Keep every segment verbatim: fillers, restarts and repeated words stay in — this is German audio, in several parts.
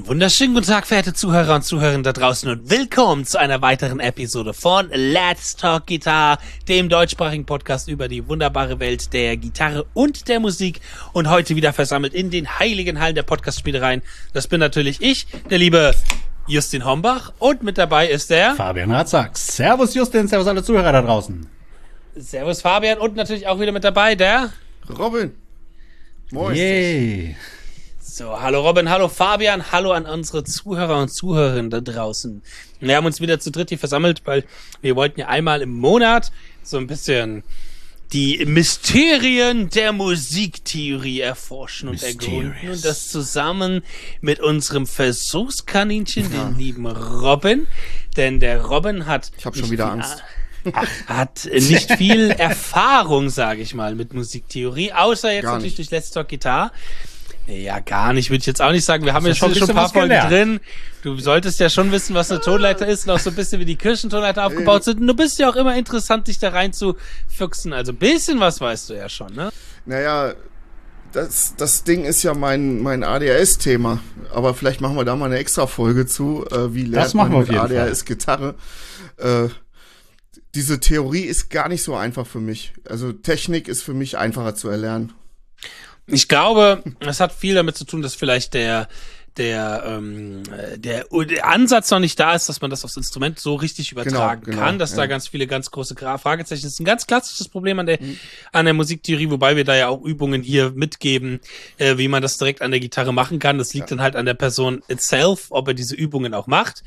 Wunderschönen guten Tag, verehrte Zuhörer und Zuhörerinnen da draußen und willkommen zu einer weiteren Episode von Let's Talk Guitar, dem deutschsprachigen Podcast über die wunderbare Welt der Gitarre und der Musik und heute wieder versammelt in den heiligen Hallen der Podcast-Spielereien. Das bin natürlich ich, der liebe Justin Hombach, und mit dabei ist der Fabian Ratzaks. Servus Justin, servus alle Zuhörer da draußen. Servus Fabian und natürlich auch wieder mit dabei der Robin. Moin. Yay. So, hallo Robin, hallo Fabian, hallo an unsere Zuhörer und Zuhörerinnen da draußen. Wir haben uns wieder zu dritt hier versammelt, weil wir wollten ja einmal im Monat so ein bisschen die Mysterien der Musiktheorie erforschen und ergründen und das zusammen mit unserem Versuchskaninchen, ja. den lieben Robin. Denn der Robin hat... Ich habe schon wieder Angst. hat nicht viel Erfahrung, sage ich mal, mit Musiktheorie, außer jetzt Gar natürlich nicht. durch Let's Talk Guitar. Ja, gar nicht, würde ich jetzt auch nicht sagen. Wir haben Hast ja du schon, schon schon ein ein paar bisschen Folgen was gelernt? drin. Du solltest ja schon wissen, was eine Tonleiter ist und auch so ein bisschen, wie die Kirchentonleiter aufgebaut sind. Und du bist ja auch immer interessant, dich da rein zu füchsen. Also ein bisschen was weißt du ja schon, ne? Naja, das, das Ding ist ja mein, mein A D H S-Thema. Aber vielleicht machen wir da mal eine extra Folge zu. Äh, wie lernt Das machen man wir mit auf jeden A D H S-Gitarre? Äh, diese Theorie ist gar nicht so einfach für mich. Also Technik ist für mich einfacher zu erlernen. Ich glaube, es hat viel damit zu tun, dass vielleicht der der ähm, der, der Ansatz noch nicht da ist, dass man das aufs Instrument so richtig übertragen Genau, genau, kann, dass ja. da ganz viele ganz große Gra- Fragezeichen ist. Ein ganz klassisches Problem an der Mhm. an der Musiktheorie, wobei wir da ja auch Übungen hier mitgeben, äh, wie man das direkt an der Gitarre machen kann. Das liegt Ja. dann halt an der Person itself, ob er diese Übungen auch macht.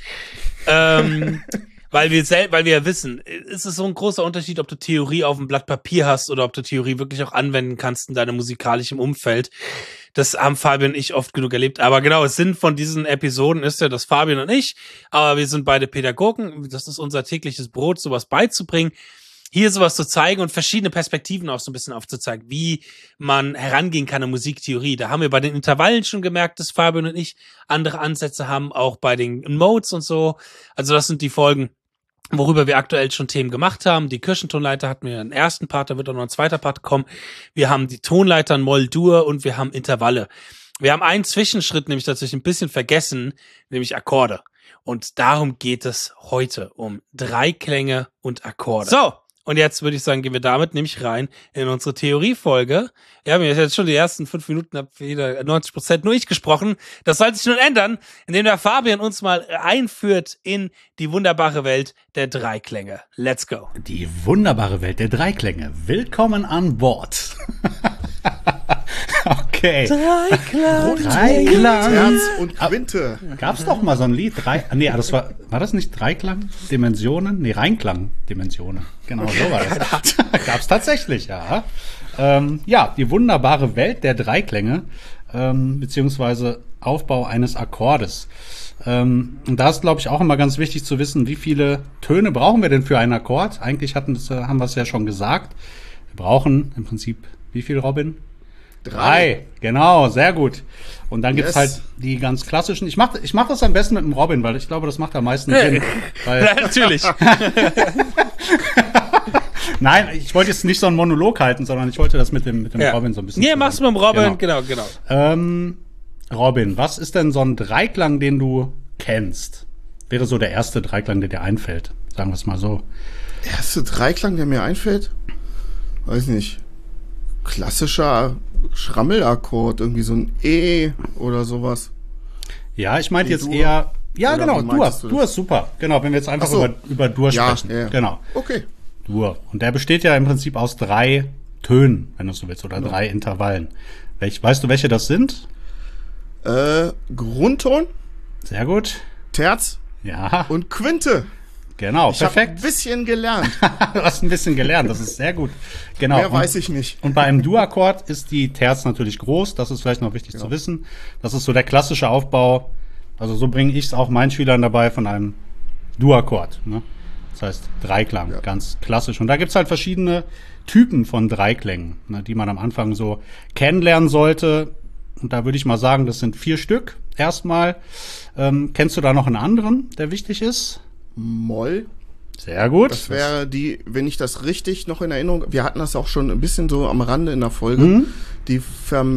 ähm, Weil wir sel- weil wir ja wissen, ist es so ein großer Unterschied, ob du Theorie auf dem Blatt Papier hast oder ob du Theorie wirklich auch anwenden kannst in deinem musikalischen Umfeld. Das haben Fabian und ich oft genug erlebt. Aber genau, es Sinn von diesen Episoden ist ja, dass Fabian und ich, aber wir sind beide Pädagogen, das ist unser tägliches Brot, sowas beizubringen, hier sowas zu zeigen und verschiedene Perspektiven auch so ein bisschen aufzuzeigen, wie man herangehen kann an Musiktheorie. Da haben wir bei den Intervallen schon gemerkt, dass Fabian und ich andere Ansätze haben, auch bei den Modes und so. Also das sind die Folgen, worüber wir aktuell schon Themen gemacht haben. Die Kirchentonleiter hatten wir einen ersten Part, da wird auch noch ein zweiter Part kommen. Wir haben die Tonleitern Moll-Dur und wir haben Intervalle. Wir haben einen Zwischenschritt nämlich tatsächlich ein bisschen vergessen, nämlich Akkorde. Und darum geht es heute, um Dreiklänge und Akkorde. So, und jetzt würde ich sagen, gehen wir damit nämlich rein in unsere Theoriefolge. Ja, wir haben jetzt schon die ersten fünf Minuten, hab jeder neunzig Prozent nur ich gesprochen. Das soll sich nun ändern, indem der Fabian uns mal einführt in die wunderbare Welt der Dreiklänge. Let's go. Die wunderbare Welt der Dreiklänge. Willkommen an Bord. Okay. Dreiklang. Dreiklang. Terz und Quinte. Gab's doch mal so ein Lied? Drei, nee, das war, war das nicht Dreiklang? Dimensionen? Nee, Reinklang. Dimensionen. Genau, so war das. Gab's tatsächlich, ja. Ähm, ja, die wunderbare Welt der Dreiklänge, ähm, beziehungsweise Aufbau eines Akkordes. Ähm, und da ist, glaube ich, auch immer ganz wichtig zu wissen, wie viele Töne brauchen wir denn für einen Akkord? Eigentlich hatten, das, haben wir es ja schon gesagt. Wir brauchen im Prinzip, wie viel, Robin? Drei, genau, sehr gut. Und dann gibt's Yes. halt die ganz klassischen. Ich mache ich mach das am besten mit dem Robin, weil ich glaube, das macht am meisten Sinn. Weil, Ja, natürlich. nein, ich wollte jetzt nicht so einen Monolog halten, sondern ich wollte das mit dem, mit dem Ja. Robin so ein bisschen. Ja, mach's mit dem Robin, Genau. genau, genau. Ähm, Robin, was ist denn so ein Dreiklang, den du kennst? Wäre so der erste Dreiklang, der dir einfällt. Sagen wir es mal so. Der erste Dreiklang, der mir einfällt? Weiß nicht. Klassischer Schrammelakkord, irgendwie so ein E oder sowas. Ja, ich meinte Die jetzt Dur? eher. Ja, Oder genau, wie Dur. meintest du das? Dur ist super. Genau, wenn wir jetzt einfach Ach so. über, über Dur Ja, sprechen. ja, ja. Genau. Okay. Dur. Und der besteht ja im Prinzip aus drei Tönen, wenn du so willst, oder Genau. drei Intervallen. Welch, weißt du, welche das sind? Äh, Grundton, Sehr gut. Terz Ja, und Quinte. genau, Ich habe ein perfekt. bisschen gelernt. Du hast ein bisschen gelernt, das ist sehr gut. Genau. Mehr und, weiß ich nicht. Und bei einem Dur-Akkord ist die Terz natürlich groß, das ist vielleicht noch wichtig zu wissen. Das ist so der klassische Aufbau. Also so bringe ich es auch meinen Schülern dabei von einem Dur-Akkord. Ne? Das heißt Dreiklang, Ja. ganz klassisch. Und da gibt's halt verschiedene Typen von Dreiklängen, ne, die man am Anfang so kennenlernen sollte. Und da würde ich mal sagen, das sind vier Stück erstmal. Ähm, kennst du da noch einen anderen, der wichtig ist? Moll. Sehr gut. Das wäre die, wenn ich das richtig noch in Erinnerung, wir hatten das auch schon ein bisschen so am Rande in der Folge, Mhm. die Verm,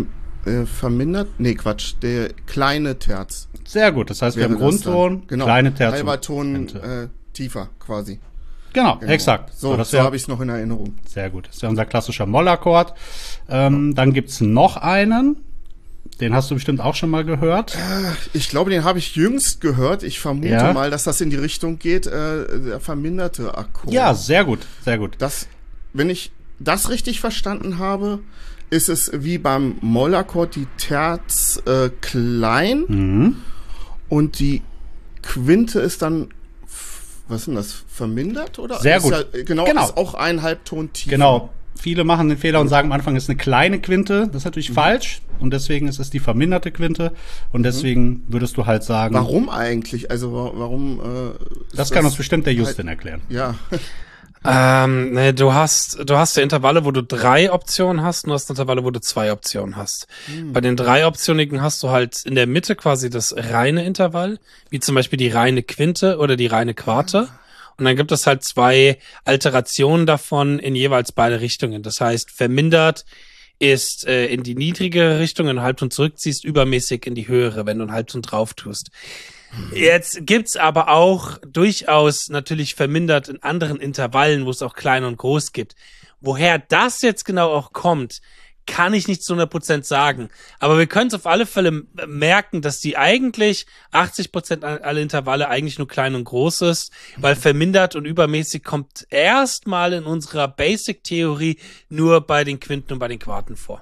äh, vermindert, nee, Quatsch, der kleine Terz. Sehr gut, das heißt, wir wäre haben das Grundton, dann. Genau, kleine Terz und halber Ton Quinte. äh, tiefer quasi. Genau, Genau. exakt. So, das so wär- habe ich es noch in Erinnerung. Sehr gut. Das ist ja unser klassischer Mollakkord. Ähm, dann gibt's noch einen. Den hast du bestimmt auch schon mal gehört. Ich glaube, den habe ich jüngst gehört. Ich vermute Ja. mal, dass das in die Richtung geht, äh, der verminderte Akkord. Ja, sehr gut, sehr gut. Das, wenn ich das richtig verstanden habe, ist es wie beim Mollakkord die Terz äh, klein Mhm. und die Quinte ist dann, f- was ist denn das, vermindert? Oder? Sehr ist gut. Ja, genau, Genau. ist auch ein Halbton tiefer. Genau. Viele machen den Fehler und sagen am Anfang ist eine kleine Quinte. Das ist natürlich falsch. Und deswegen ist es die verminderte Quinte. Und deswegen würdest du halt sagen, Warum eigentlich? Also wa- warum? Äh, ist das kann uns bestimmt der Justin erklären. Ja, Ähm, nee, du hast, du hast ja Intervalle, wo du drei Optionen hast, und du hast Intervalle, wo du zwei Optionen hast. Bei den drei Optionigen hast du halt in der Mitte quasi das reine Intervall, wie zum Beispiel die reine Quinte oder die reine Quarte. Und dann gibt es halt zwei Alterationen davon in jeweils beide Richtungen. Das heißt, vermindert ist äh, in die niedrigere Richtung, wenn du einen Halbton zurückziehst, übermäßig in die höhere, wenn du einen Halbton drauf tust. Jetzt gibt's aber auch durchaus natürlich vermindert in anderen Intervallen, wo es auch klein und groß gibt. Woher das jetzt genau auch kommt, kann ich nicht zu hundert Prozent sagen. Aber wir können es auf alle Fälle m- merken, dass die eigentlich achtzig Prozent aller Intervalle eigentlich nur klein und groß ist, weil vermindert und übermäßig kommt erstmal in unserer Basic-Theorie nur bei den Quinten und bei den Quarten vor.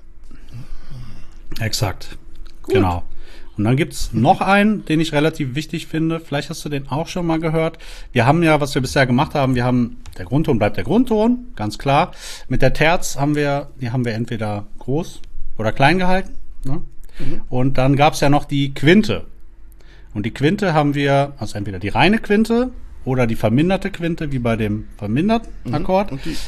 Exakt. Genau. Und dann gibt's noch einen, den ich relativ wichtig finde. Vielleicht hast du den auch schon mal gehört. Wir haben ja, was wir bisher gemacht haben, wir haben, der Grundton bleibt der Grundton, ganz klar. Mit der Terz haben wir, die haben wir entweder groß oder klein gehalten. Ne? Und dann gab's ja noch die Quinte. Und die Quinte haben wir, also entweder die reine Quinte oder die verminderte Quinte, wie bei dem verminderten Akkord. und die,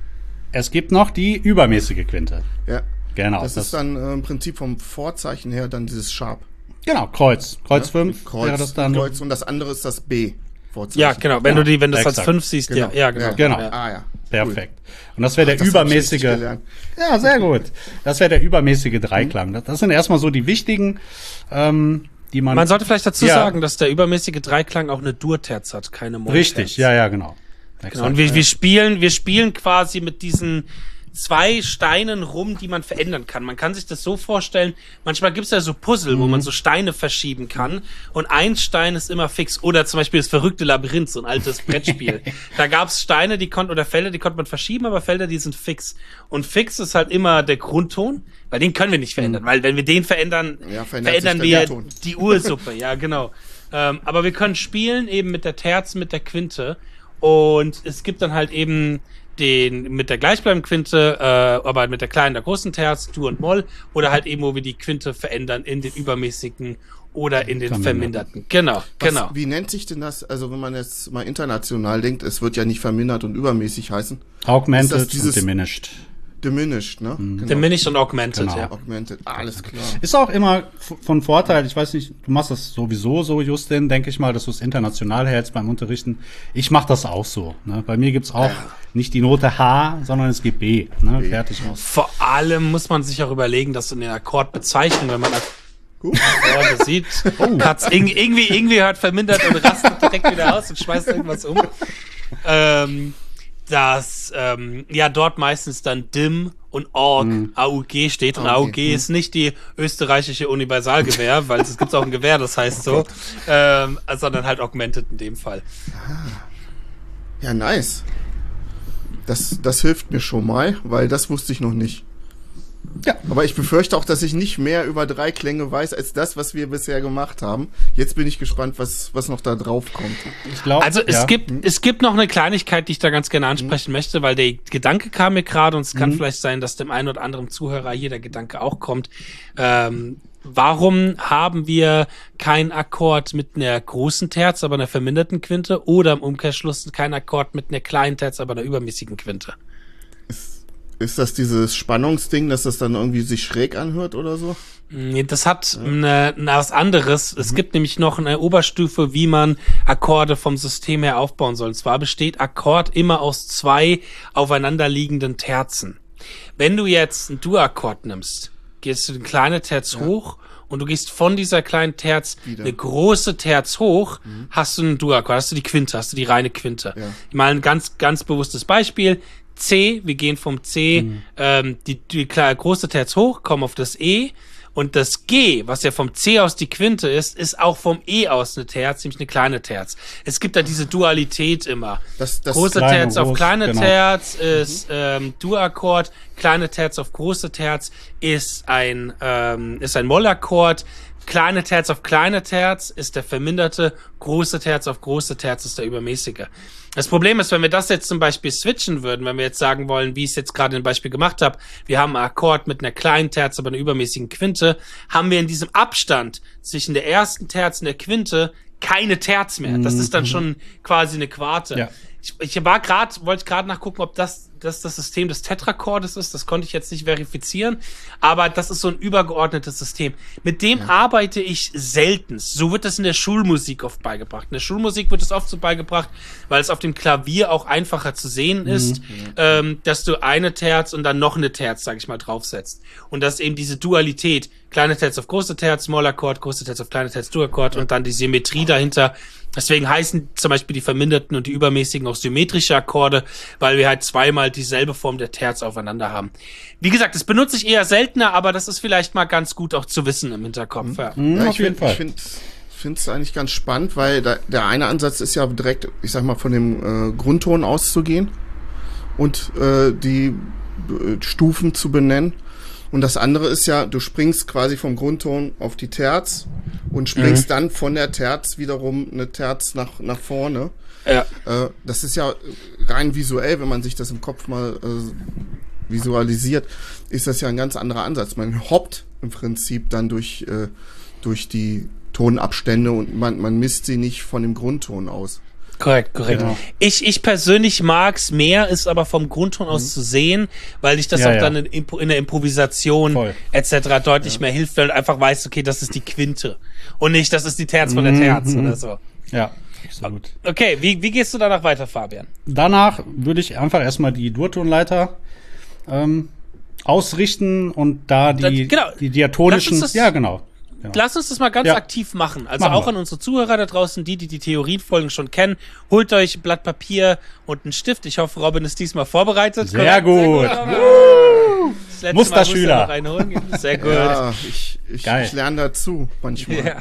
Es gibt noch die übermäßige Quinte. ja. Genau. Das, ist dann äh, im Prinzip vom Vorzeichen her dann dieses Sharp. Genau, Kreuz. Kreuz fünf Kreuz, wäre das dann. Kreuz und das andere ist das B. Vorzeichen. Ja, genau. Wenn Ja, du die, wenn du es als exakt. fünf siehst, ja, ja, genau. Genau. Ja. Ah ja. Perfekt. Und das wäre der Das hab ich richtig übermäßige. gelernt. Ja, sehr gut. Das wäre der übermäßige Dreiklang. Das, das sind erstmal so die wichtigen, ähm, die man. Man sollte vielleicht dazu Ja. sagen, dass der übermäßige Dreiklang auch eine Dur-Terz hat, keine Moll-Terz. Richtig, ja, ja, genau. Exakt. Genau. Und wir, wir spielen, wir spielen quasi mit diesen zwei Steinen rum, die man verändern kann. Man kann sich das so vorstellen, manchmal gibt's ja so Puzzle, wo man so Steine verschieben kann und ein Stein ist immer fix. Oder zum Beispiel das verrückte Labyrinth, so ein altes Brettspiel. Da gab's Steine, die konnten, oder Felder, die konnte man verschieben, aber Felder, die sind fix. Und fix ist halt immer der Grundton, weil den können wir nicht verändern, weil wenn wir den verändern, Ja, verändert verändern sich der wir Ton. die Ursuppe, ja genau. Ähm, aber wir können spielen eben mit der Terz, mit der Quinte und es gibt dann halt eben den mit der gleichbleibenden Quinte, äh, aber mit der kleinen, der großen Terz, Dur und Moll, oder halt eben, wo wir die Quinte verändern in den übermäßigen oder in den Verminderten. verminderten. Genau, Was, genau. Wie nennt sich denn das, also wenn man jetzt mal international denkt, es wird ja nicht vermindert und übermäßig heißen. Augmented Ist das dieses- und diminished. Diminished, ne? Genau. Diminished und Augmented, Genau. ja. Augmented, alles klar. Ist auch immer f- von Vorteil, ich weiß nicht, du machst das sowieso so, Justin, denke ich mal, dass du es international hältst beim Unterrichten. Ich mache das auch so. Ne? Bei mir gibt's auch nicht die Note H, sondern es gibt B. Ne? B. Fertig aus. Vor allem muss man sich auch überlegen, dass in den Akkordbezeichnungen, wenn man Akkorde sieht, Katz, irg- irgendwie, irgendwie hört vermindert und rastet direkt wieder aus und schmeißt irgendwas um. Ähm, dass ähm, ja dort meistens dann Dim und Org, A U G steht. Und A A U U G, G ist nicht die österreichische Universalgewehr, weil es gibt auch ein Gewehr, das heißt so, ähm, sondern halt Augmented in dem Fall. Ja, nice. Das, das hilft mir schon mal, weil das wusste ich noch nicht. Ja. Aber ich befürchte auch, dass ich nicht mehr über drei Klänge weiß, als das, was wir bisher gemacht haben. Jetzt bin ich gespannt, was, was noch da drauf kommt. Ich glaube, Also es ja. gibt es gibt noch eine Kleinigkeit, die ich da ganz gerne ansprechen möchte, weil der Gedanke kam mir gerade und es kann vielleicht sein, dass dem einen oder anderen Zuhörer hier der Gedanke auch kommt. Ähm, warum haben wir keinen Akkord mit einer großen Terz, aber einer verminderten Quinte oder im Umkehrschluss keinen Akkord mit einer kleinen Terz, aber einer übermäßigen Quinte? Ist das dieses Spannungsding, dass das dann irgendwie sich schräg anhört oder so? Nee, das hat eine, eine was anderes. Es gibt nämlich noch eine Oberstufe, wie man Akkorde vom System her aufbauen soll. Und zwar besteht Akkord immer aus zwei aufeinanderliegenden Terzen. Wenn du jetzt einen Dur-Akkord nimmst, gehst du eine kleine Terz ja. hoch und du gehst von dieser kleinen Terz Wieder. eine große Terz hoch, mhm. hast du einen Dur-Akkord, hast du die Quinte, hast du die reine Quinte. Ja. Mal ein ganz, ganz bewusstes Beispiel. C, wir gehen vom C, mhm. ähm, die, die kleine, große Terz hoch, kommen auf das E. Und das G, was ja vom C aus die Quinte ist, ist auch vom E aus eine Terz, nämlich eine kleine Terz. Es gibt da diese Dualität immer. Das, das große kleine, Terz auf groß, kleine genau. Terz ist ähm, Dur-Akkord, kleine Terz auf große Terz ist ein ähm, ist ein Mollakkord. Kleine Terz auf kleine Terz ist der verminderte, große Terz auf große Terz ist der übermäßige. Das Problem ist, wenn wir das jetzt zum Beispiel switchen würden, wenn wir jetzt sagen wollen, wie ich es jetzt gerade im Beispiel gemacht habe, wir haben einen Akkord mit einer kleinen Terz, aber einer übermäßigen Quinte, haben wir in diesem Abstand zwischen der ersten Terz und der Quinte keine Terz mehr. Das ist dann schon quasi eine Quarte. Ja. Ich, ich war gerade, wollte gerade nachgucken, ob das, das das System des Tetrakordes ist. Das konnte ich jetzt nicht verifizieren. Aber das ist so ein übergeordnetes System. Mit dem ja. arbeite ich selten. So wird das in der Schulmusik oft beigebracht. In der Schulmusik wird es oft so beigebracht, weil es auf dem Klavier auch einfacher zu sehen ist, mhm. ähm, dass du eine Terz und dann noch eine Terz, sag ich mal, draufsetzt. Und dass eben diese Dualität, kleine Terz auf große Terz, Mollakkord, große Terz auf kleine Terz, Dur-Akkord ja. und dann die Symmetrie dahinter. Deswegen heißen zum Beispiel die verminderten und die übermäßigen auch symmetrische Akkorde, weil wir halt zweimal dieselbe Form der Terz aufeinander haben. Wie gesagt, das benutze ich eher seltener, aber das ist vielleicht mal ganz gut auch zu wissen im Hinterkopf. Ja. Mhm, ja, ich finde ich finde finde es eigentlich ganz spannend, weil da, der eine Ansatz ist ja direkt, ich sag mal, von dem äh, Grundton auszugehen und äh, die äh, Stufen zu benennen. Und das andere ist ja, du springst quasi vom Grundton auf die Terz und springst mhm. dann von der Terz wiederum eine Terz nach, nach vorne. Ja. Äh, das ist ja rein visuell, wenn man sich das im Kopf mal äh, visualisiert, ist das ja ein ganz anderer Ansatz. Man hoppt im Prinzip dann durch, äh, durch die Tonabstände und man, man misst sie nicht von dem Grundton aus. Korrekt, korrekt. Genau. Ich, ich persönlich mag's mehr, ist aber vom Grundton aus mhm. zu sehen, weil ich das ja, auch ja. dann in, in der Improvisation Voll. et cetera deutlich ja. mehr hilft, weil du einfach weißt, okay, das ist die Quinte und nicht, das ist die Terz von der Terz mhm. oder so. Ja, absolut. Okay, wie, wie gehst du danach weiter, Fabian? Danach würde ich einfach erstmal die Durtonleiter ähm, ausrichten und da die, das, genau. die diatonischen, ja genau. Genau. Lass uns das mal ganz ja. aktiv machen. Also machen auch wir. An unsere Zuhörer da draußen, die, die die Theoriefolgen schon kennen. Holt euch ein Blatt Papier und einen Stift. Ich hoffe, Robin ist diesmal vorbereitet. Sehr gut. Sehr gut. Musterschüler. Sehr gut. Ja, ich, ich, ich lerne dazu manchmal. Ja.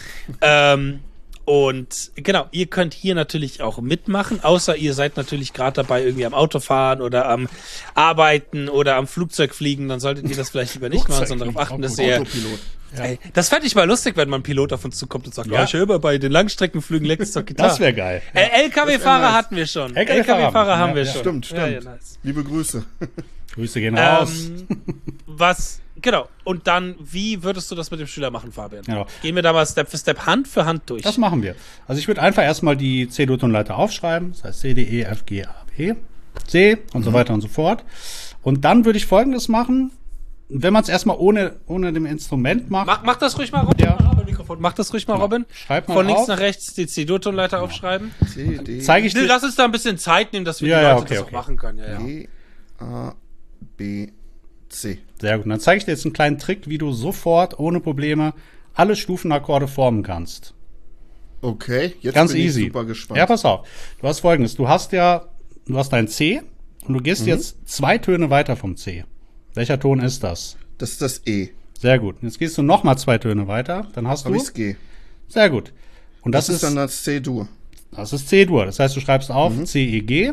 ähm, und genau, ihr könnt hier natürlich auch mitmachen, außer ihr seid natürlich gerade dabei irgendwie am Autofahren oder am Arbeiten oder am Flugzeugfliegen. Dann solltet ihr das vielleicht lieber nicht machen, sondern darauf achten, dass ihr... Ja. Ey, das fände ich mal lustig, wenn man ein Pilot auf uns zukommt und sagt, ja, oh, ich höre bei den Langstreckenflügen leckt's doch Gitarre. Das wäre geil. Ja. L K W-Fahrer nice. hatten wir schon. L K W-Fahrer haben wir ja, schon. Stimmt, stimmt. Ja, ja, nice. Liebe Grüße. Grüße gehen raus. Ähm, was, genau. Und dann, wie würdest du das mit dem Schüler machen, Fabian? Genau. Gehen wir da mal Step für Step, Hand für Hand durch. Das machen wir. Also ich würde einfach erstmal die C-Dur-Tonleiter aufschreiben. Das heißt C, D, E, F, G, A, B, C und mhm. so weiter und so fort. Und dann würde ich Folgendes machen. Wenn man es erstmal ohne, ohne dem Instrument macht. Mach, mach das ruhig mal, Robin. Ja. Mach das ruhig mal, genau. Robin. Schreib mal Von links auf. nach rechts die C-Dur-Tonleiter genau. aufschreiben. C, D. Zeige ich dir. Lass uns da ein bisschen Zeit nehmen, dass wir ja, die Leute ja, okay, das okay. auch machen können. Ja, ja. G, A, B, C. Sehr gut. Dann zeige ich dir jetzt einen kleinen Trick, wie du sofort, ohne Probleme, alle Stufenakkorde formen kannst. Okay, jetzt Ganz bin easy. ich super gespannt. Ja, pass auf. Du hast Folgendes. Du hast ja, du hast dein C und du gehst mhm. jetzt zwei Töne weiter vom C. Welcher Ton ist das? Das ist das E. Sehr gut. Jetzt gehst du noch mal zwei Töne weiter. Dann hast Hab du ich's G. Sehr gut. Und das, das ist ist dann das C-Dur. Das ist C-Dur. Das heißt, du schreibst auf mhm. C, E, G.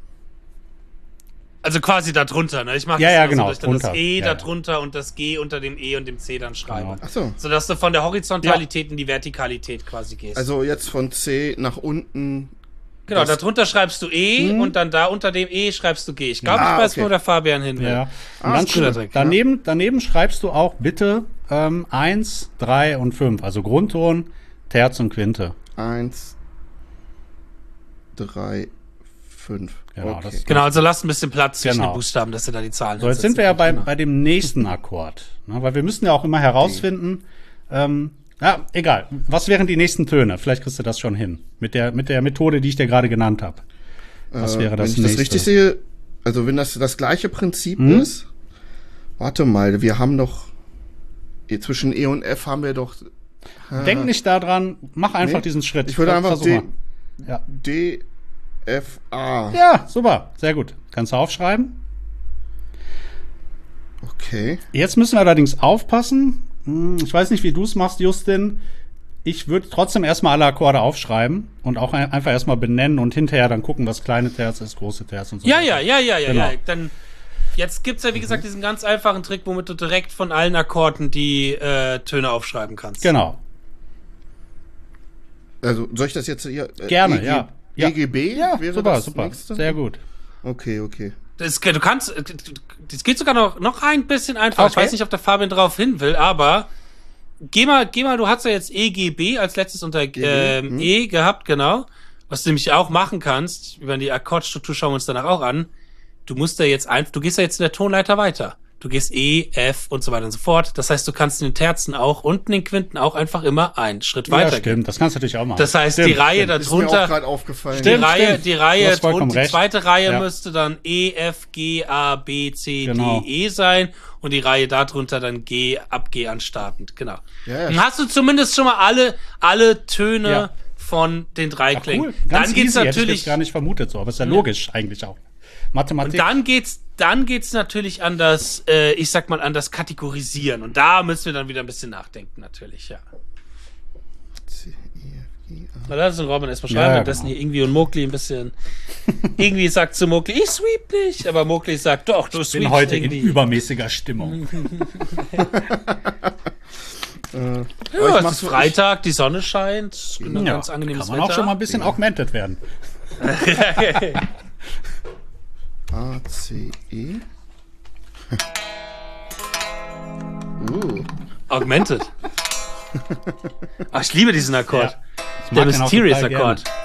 Also quasi da drunter, ne? Ich mache ja, das ja, immer genau, so, dass ich dann drunter. das E ja, da ja. drunter und das G unter dem E und dem C dann schreibe. Genau. Ach so. Sodass du von der Horizontalität ja. in die Vertikalität quasi gehst. Also jetzt von C nach unten. Genau, da drunter schreibst du E hm. und dann da unter dem E schreibst du G. Ich glaube, ah, ich weiß, okay. wo der Fabian hin will. Ja. Und ah, dann cool. daneben, daneben schreibst du auch bitte ähm, eins, drei und fünf. Also Grundton, Terz und Quinte. eins, drei, fünf. Genau, okay. das genau, also lasst ein bisschen Platz zwischen genau. den Buchstaben, dass ihr da die Zahlen So, jetzt sind wir ja bei, bei dem nächsten Akkord. Ne, weil wir müssen ja auch immer herausfinden, ähm, ja, egal. Was wären die nächsten Töne? Vielleicht kriegst du das schon hin. Mit der, mit der Methode, die ich dir gerade genannt habe. Was äh, wäre das Wenn ich nächste? das richtig sehe, also wenn das das gleiche Prinzip hm? ist, warte mal, wir haben noch E, zwischen E und F haben wir doch. Äh, Denk nicht daran, mach einfach nee, diesen Schritt. Ich würde einfach Versuch D, mal. Ja. D, F, A. ja, super, sehr gut. Kannst du aufschreiben? Okay. Jetzt müssen wir allerdings aufpassen. Hm, Ich weiß nicht, wie du es machst, Justin. Ich würde trotzdem erstmal alle Akkorde aufschreiben und auch ein, einfach erstmal benennen und hinterher dann gucken, was kleine Terz ist, große Terz und so. Ja, weiter. ja, ja, ja, ja, Genau. ja. Dann, jetzt gibt's ja, wie gesagt, diesen ganz einfachen Trick, womit du direkt von allen Akkorden die äh, Töne aufschreiben kannst. Genau. Also, soll ich das jetzt hier? Äh, Gerne, E G, ja. Ja. E G B Ja, wäre super, das super. nächste? Sehr gut. Okay, okay. Das, du kannst, das geht sogar noch, noch ein bisschen einfacher. Ich Okay. weiß nicht, ob der Fabian drauf hin will, aber geh mal, geh mal, du hast ja jetzt E G B als letztes unter ähm, hm. E gehabt, genau. Was du nämlich auch machen kannst, über die Akkordstruktur schauen wir uns danach auch an. Du musst da jetzt einfach, du gehst ja jetzt in der Tonleiter weiter. Du gehst E, F und so weiter und so fort. Das heißt, du kannst in den Terzen auch und in den Quinten auch einfach immer einen Schritt Ja, weiter gehen. stimmt. Das kannst du natürlich auch machen. Das heißt, Stimmt, die Reihe stimmt. Ist mir auch darunter, gerade aufgefallen. die Stimmt, Reihe, stimmt. die Du Reihe hast vollkommen und die recht. zweite Reihe Ja. müsste dann E, F, G, A, B, C, Genau. D, E sein und die Reihe darunter dann G, ab G anstartend, genau. Ja, ja. Dann hast du zumindest schon mal alle, alle Töne Ja. von den drei Ach, Klängen. cool. Ganz Dann geht's easy, hätte ich natürlich, jetzt gar nicht vermutet so, aber ist ja logisch eigentlich auch. Mathematik. und dann geht's, dann geht's natürlich an das, äh, ich sag mal, an das Kategorisieren. Und da müssen wir dann wieder ein bisschen nachdenken, natürlich, ja. C, E, F, G, A. Na, lass uns Robin erstmal Ja, schreiben, ja, währenddessen genau. hier irgendwie und Mowgli ein bisschen. Irgendwie sagt zu Mowgli, ich sweep nicht, aber Mowgli sagt, doch, du ich bin sweepst heute in irgendwie. übermäßiger Stimmung. Äh, Ja, aber ich es mach ist so- Freitag, die Sonne scheint, ein Ja, ganz angenehmes kann man auch schon mal ein Wetter. bisschen augmented werden. A, C, E. uh. Augmented. Ach, ich liebe diesen Akkord. Ja. Ich Der mag den auch Mysterious total Akkord. gerne.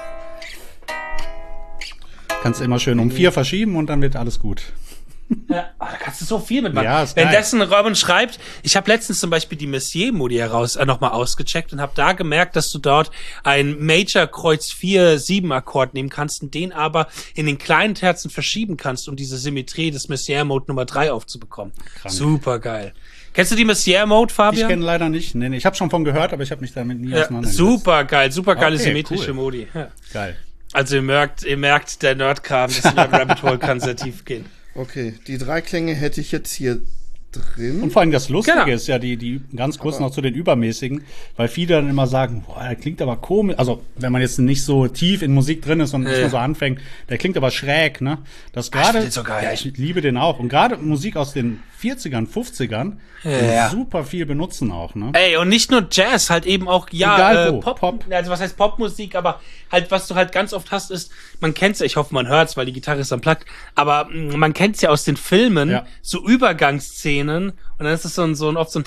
Kannst du immer schön um vier verschieben und dann wird alles gut. Ja, ah, da kannst du so viel mitmachen. Ja, ist geil. Währenddessen Robin schreibt, ich habe letztens zum Beispiel die Messier-Modi heraus äh, nochmal ausgecheckt und habe da gemerkt, dass du dort ein Major Kreuz vier sieben Akkord nehmen kannst und den aber in den kleinen Terzen verschieben kannst, um diese Symmetrie des Messier-Mode Nummer drei aufzubekommen. Krank. Super geil. Kennst du die Messier-Mode, Ich Fabian? kenne leider nicht. Nee, nee, ich habe schon von gehört, aber ich habe mich damit nie Ja, auseinandergesetzt. super geil, super geile Okay, symmetrische cool. Modi. Ja. Geil. Also ihr merkt, ihr merkt, der Nerdkram, das Nerd Rabbit Hole kann sehr tief gehen. Okay, die drei Klänge hätte ich jetzt hier drin. Und vor allem das Lustige Genau. ist ja, die, die ganz kurz noch zu den Übermäßigen, weil viele dann immer sagen, boah, der klingt aber komisch. Also, wenn man jetzt nicht so tief in Musik drin ist und Ja. erstmal so anfängt, der klingt aber schräg, ne? Das ich gerade, find den so geil. ja, ich liebe den auch. Und gerade Musik aus den vierzigern, fünfzigern, Ja. super viel benutzen auch, ne? Ey, und nicht nur Jazz, halt eben auch, ja, Egal äh, wo, Pop, Pop. also was heißt Popmusik, aber halt, was du halt ganz oft hast, ist, man kennt's ja, ich hoffe, man hört's, weil die Gitarre ist am Plug, aber mh, man kennt's ja aus den Filmen, Ja. so Übergangsszenen, und dann ist es so ein, so ein, oft so ein,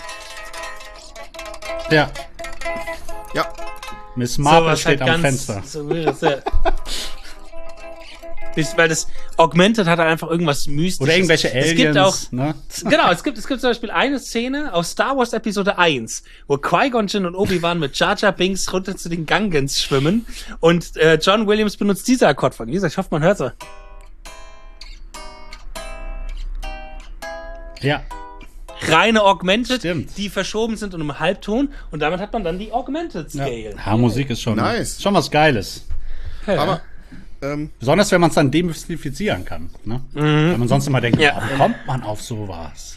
Ja. Ja, Miss Marple sowas steht halt am ganz, Fenster. so, das, ja. Bis- weil das Augmented hat halt einfach irgendwas Mystisches. Oder irgendwelche Es Aliens, gibt auch, ne? genau, es gibt, es gibt zum Beispiel eine Szene aus Star Wars Episode eins, wo Qui-Gon Jinn und Obi-Wan mit Jar Jar Binks runter zu den Gungans schwimmen und äh, John Williams benutzt diese Akkordfolge. Wie gesagt, ich hoffe, man hört sie. Ja. Reine Augmented, Stimmt. die verschoben sind und im Halbton und damit hat man dann die Augmented Ja. Scale. ja, Musik ist schon, Nice. schon was Geiles. Ja. aber ähm, Besonders wenn man es dann demystifizieren kann. Ne? Wenn man sonst immer denkt, Ja. oh, wie kommt man auf sowas?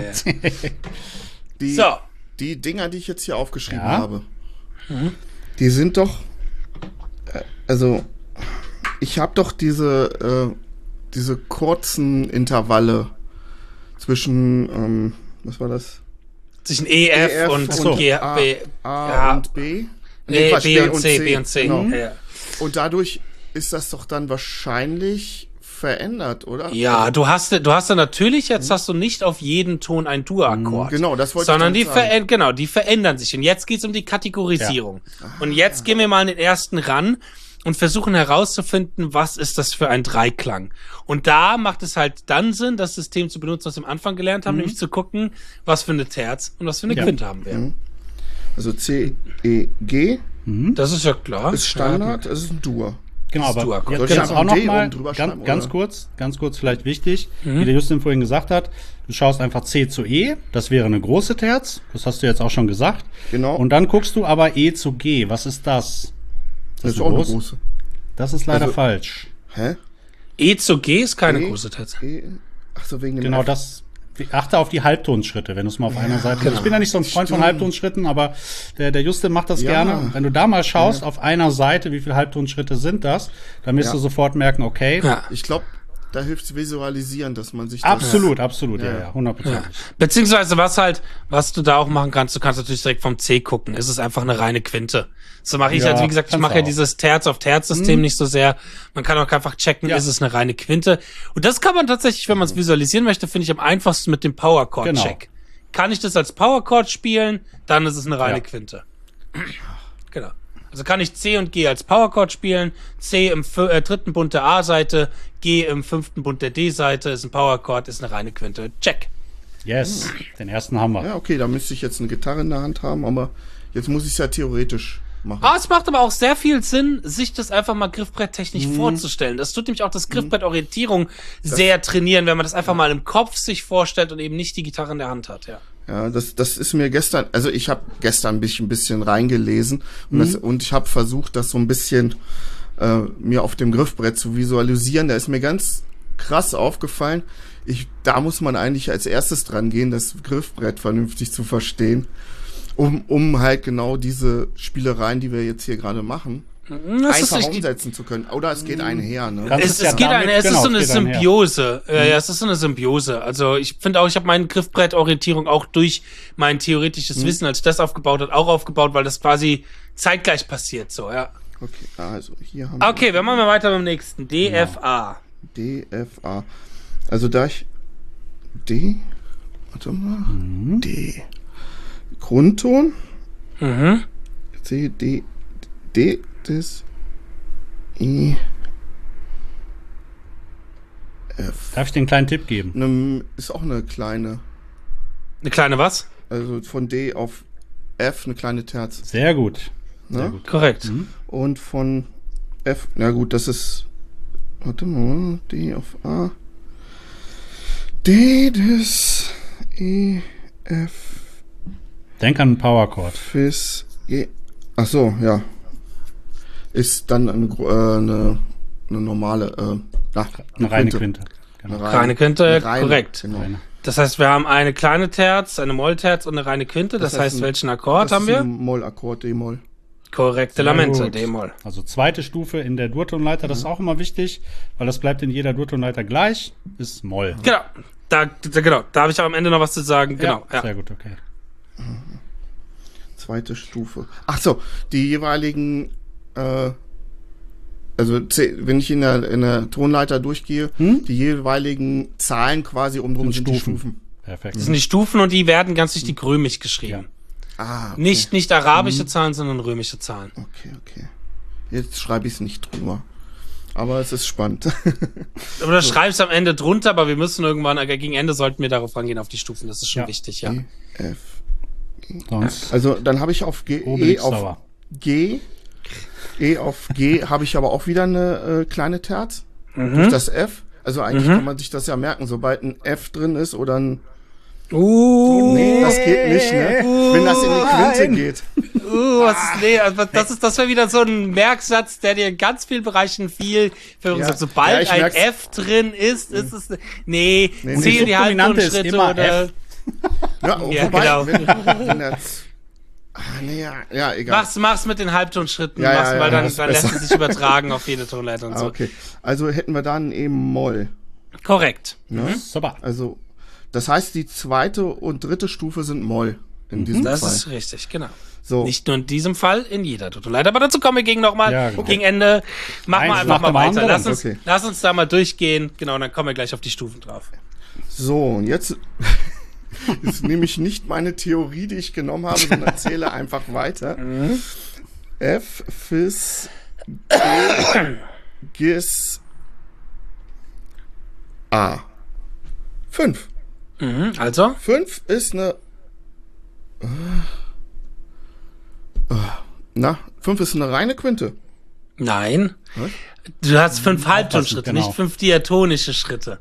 die, So. die Dinger, die ich jetzt hier aufgeschrieben Ja. habe, die sind doch, äh, also ich habe doch diese, äh, diese kurzen Intervalle zwischen, ähm, was war das? Zwischen E, F, E, F und, Ach so. und G, A, B. A ja. und B. Nee, Quatsch, B, und C, B und C. Genau. Ja. Und dadurch ist das doch dann wahrscheinlich verändert, oder? Ja, du hast, du hast ja natürlich, jetzt hast du nicht auf jeden Ton ein Dur-Akkord. Genau, das wollte Sondern ich die, damit sagen. veränd- genau, die verändern sich. Und jetzt geht's um die Kategorisierung. Und jetzt gehen wir mal an den ersten ran und versuchen herauszufinden, was ist das für ein Dreiklang. Und da macht es halt dann Sinn, das System zu benutzen, was wir am Anfang gelernt haben, nämlich zu gucken, was für eine Terz und was für eine Ja. Quinte haben wir. Also C, E, G Das ist ja klar. ist Standard, es ist ein Dur. Genau, aber Dur-Akkord. jetzt, Soll ich jetzt einfach auch ein noch D mal oben drüber ganz, schreiben, ganz oder? kurz, ganz kurz vielleicht wichtig, wie der Justin vorhin gesagt hat, du schaust einfach C zu E, das wäre eine große Terz, das hast du jetzt auch schon gesagt. Genau. Und dann guckst du aber E zu G, was ist das? Das ist eine auch eine große? große. Das ist leider Also- falsch. Hä? E zu G ist keine E, große Terz. E, ach so, wegen dem Genau F. das. Achte auf die Halbtonschritte, wenn du es mal auf einer Seite. Ich bin ja nicht so ein Freund von stimmt. Halbtonschritten, aber der, der Justin macht das Ja. gerne. Wenn du da mal schaust, auf einer Seite, wie viele Halbtonschritte sind das, dann wirst Ja. du sofort merken, okay. Ja. Ich glaube, da hilft Visualisieren, dass man sich das- Absolut, absolut, ja, Ja. ja, hundertprozentig. Beziehungsweise was halt, was du da auch machen kannst, du kannst natürlich direkt vom C gucken. Es ist einfach eine reine Quinte. So mache ich Ja, jetzt, wie gesagt, ich kannst mache du ja auch. dieses Terz auf Terz-System nicht so sehr. Man kann auch einfach checken, Ja. ist es eine reine Quinte. Und das kann man tatsächlich, wenn man es visualisieren möchte, finde ich am einfachsten mit dem Power-Chord-Check. Genau. Kann ich das als Power-Chord spielen, dann ist es eine reine Ja. Quinte. Genau. Also kann ich C und G als Power-Chord spielen, C im fü- äh, dritten Bund der A-Seite, G im fünften Bund der D-Seite, ist ein Power-Chord, ist eine reine Quinte. Check. Yes, den ersten haben wir. Ja, okay, da müsste ich jetzt eine Gitarre in der Hand haben, aber jetzt muss ich es ja theoretisch machen. Ah, es macht aber auch sehr viel Sinn, sich das einfach mal griffbretttechnisch vorzustellen. Das tut nämlich auch das Griffbrettorientierung sehr trainieren, wenn man das einfach mal im Kopf sich vorstellt und eben nicht die Gitarre in der Hand hat, ja. Ja, das, das ist mir gestern, also ich habe gestern ein bisschen, ein bisschen reingelesen und, das, und ich habe versucht, das so ein bisschen äh, mir auf dem Griffbrett zu visualisieren. Da ist mir ganz krass aufgefallen, ich, da muss man eigentlich als erstes dran gehen, das Griffbrett vernünftig zu verstehen, um, um halt genau diese Spielereien, die wir jetzt hier gerade machen, Das ist einfach nicht, umsetzen zu können. Oder es geht einher, ne? Kannst es, es ja es geht damit- eine, es genau, ist so es eine geht einher. Symbiose. Ja, ja, es ist so eine Symbiose. Also ich finde auch, ich habe meine Griffbrettorientierung auch durch mein theoretisches Wissen, als ich das aufgebaut hat, auch aufgebaut, weil das quasi zeitgleich passiert, so, ja. Okay, also hier haben Okay, wir machen mal weiter beim nächsten. D, F, A. D, F, A. Also da ich D, warte mal, D, Grundton, Mhm. C, D, D, das, E, F. Darf ich dir einen kleinen Tipp geben? Ne, ist auch eine kleine, Eine kleine was? also von D auf F eine kleine Terz, Sehr gut. Sehr ne? gut. Korrekt. Und von F, na gut, das ist, warte mal, D auf A, D, das, E, F, Denk an einen Powerchord. Fis, G. Ach so, ja. Ist dann eine, gro- äh, eine, eine normale, äh, na, Eine reine Quinte. Genau. Eine Reine Quinte, eine reine, korrekt. Genau. Reine. Das heißt, wir haben eine kleine Terz, eine Mollterz und eine reine Quinte. Das, Das heißt, heißt, ein- welchen Akkord Das haben ist wir? ein Moll-Akkord, D-Moll. Korrekte Sehr Lamente, gut. D-Moll. Also zweite Stufe in der Durtonleiter, das ist auch immer wichtig, weil das bleibt in jeder Durtonleiter gleich, ist Moll. Genau. Da, da, genau. Da habe ich auch am Ende noch was zu sagen. Genau. Ja. Sehr gut, okay. Zweite Stufe. Ach so, die jeweiligen, äh, also C, wenn ich in der, in der Tonleiter durchgehe, die jeweiligen Zahlen quasi umdrum Sind sind die Stufen. Stufen. Perfekt. Das sind die Stufen und die werden ganz richtig römisch geschrieben. Ah, okay. Nicht, nicht arabische Zahlen, sondern römische Zahlen. Okay, okay. Jetzt schreibe ich es nicht drüber. Aber es ist spannend. Aber du schreibst am Ende drunter, aber wir müssen irgendwann, äh, gegen Ende sollten wir darauf rangehen, auf die Stufen. Das ist schon Ja. wichtig, ja. E, F. Sonst Also dann habe ich auf G, E Obelix auf sauer. G, E auf G habe ich aber auch wieder eine äh, kleine Terz durch das F. Also eigentlich kann man sich das ja merken, sobald ein F drin ist oder ein, Uh, nee, das geht nicht, ne? Wenn das in die Quinte geht. uh, was ist, nee, also das ist, das wäre wieder so ein Merksatz, der dir in ganz vielen Bereichen viel Führung Ja. sagt. Sobald Ja, ich ein merk's. F drin ist, ist es, nee, Nee, zählen nee, die Subdominante ist Halbtonschritte immer oder, F. Ja, Ja, wobei, genau. wenn, wenn das, ah, nee, ja, ja, egal. mach's, mach's mit den Halbtonschritten, Ja, ja, mach's, ja, weil dann, das ist dann lässt besser. es sich übertragen auf jede Tonleiter und Ah, so. okay. Also hätten wir dann eben Moll. Korrekt. Ne? Super. Also, das heißt, die zweite und dritte Stufe sind Moll in diesem Das Fall. ist richtig, genau. So. Nicht nur in diesem Fall, in jeder Tonleiter. Aber dazu kommen wir gegen nochmal, Ja, genau. gegen Ende. Machen wir Eins einfach nach mal dem weiter. anderen. Lass uns, Okay. lass uns da mal durchgehen. Genau, dann kommen wir gleich auf die Stufen drauf. So, und jetzt ist nämlich nicht meine Theorie, die ich genommen habe, sondern erzähle einfach weiter. F, Fis, G, Gis, A. Fünf. Mhm, also? Fünf ist eine. Na, fünf ist eine reine Quinte. Nein. Was? Du hast fünf Halbtonschritte, genau. nicht fünf diatonische Schritte.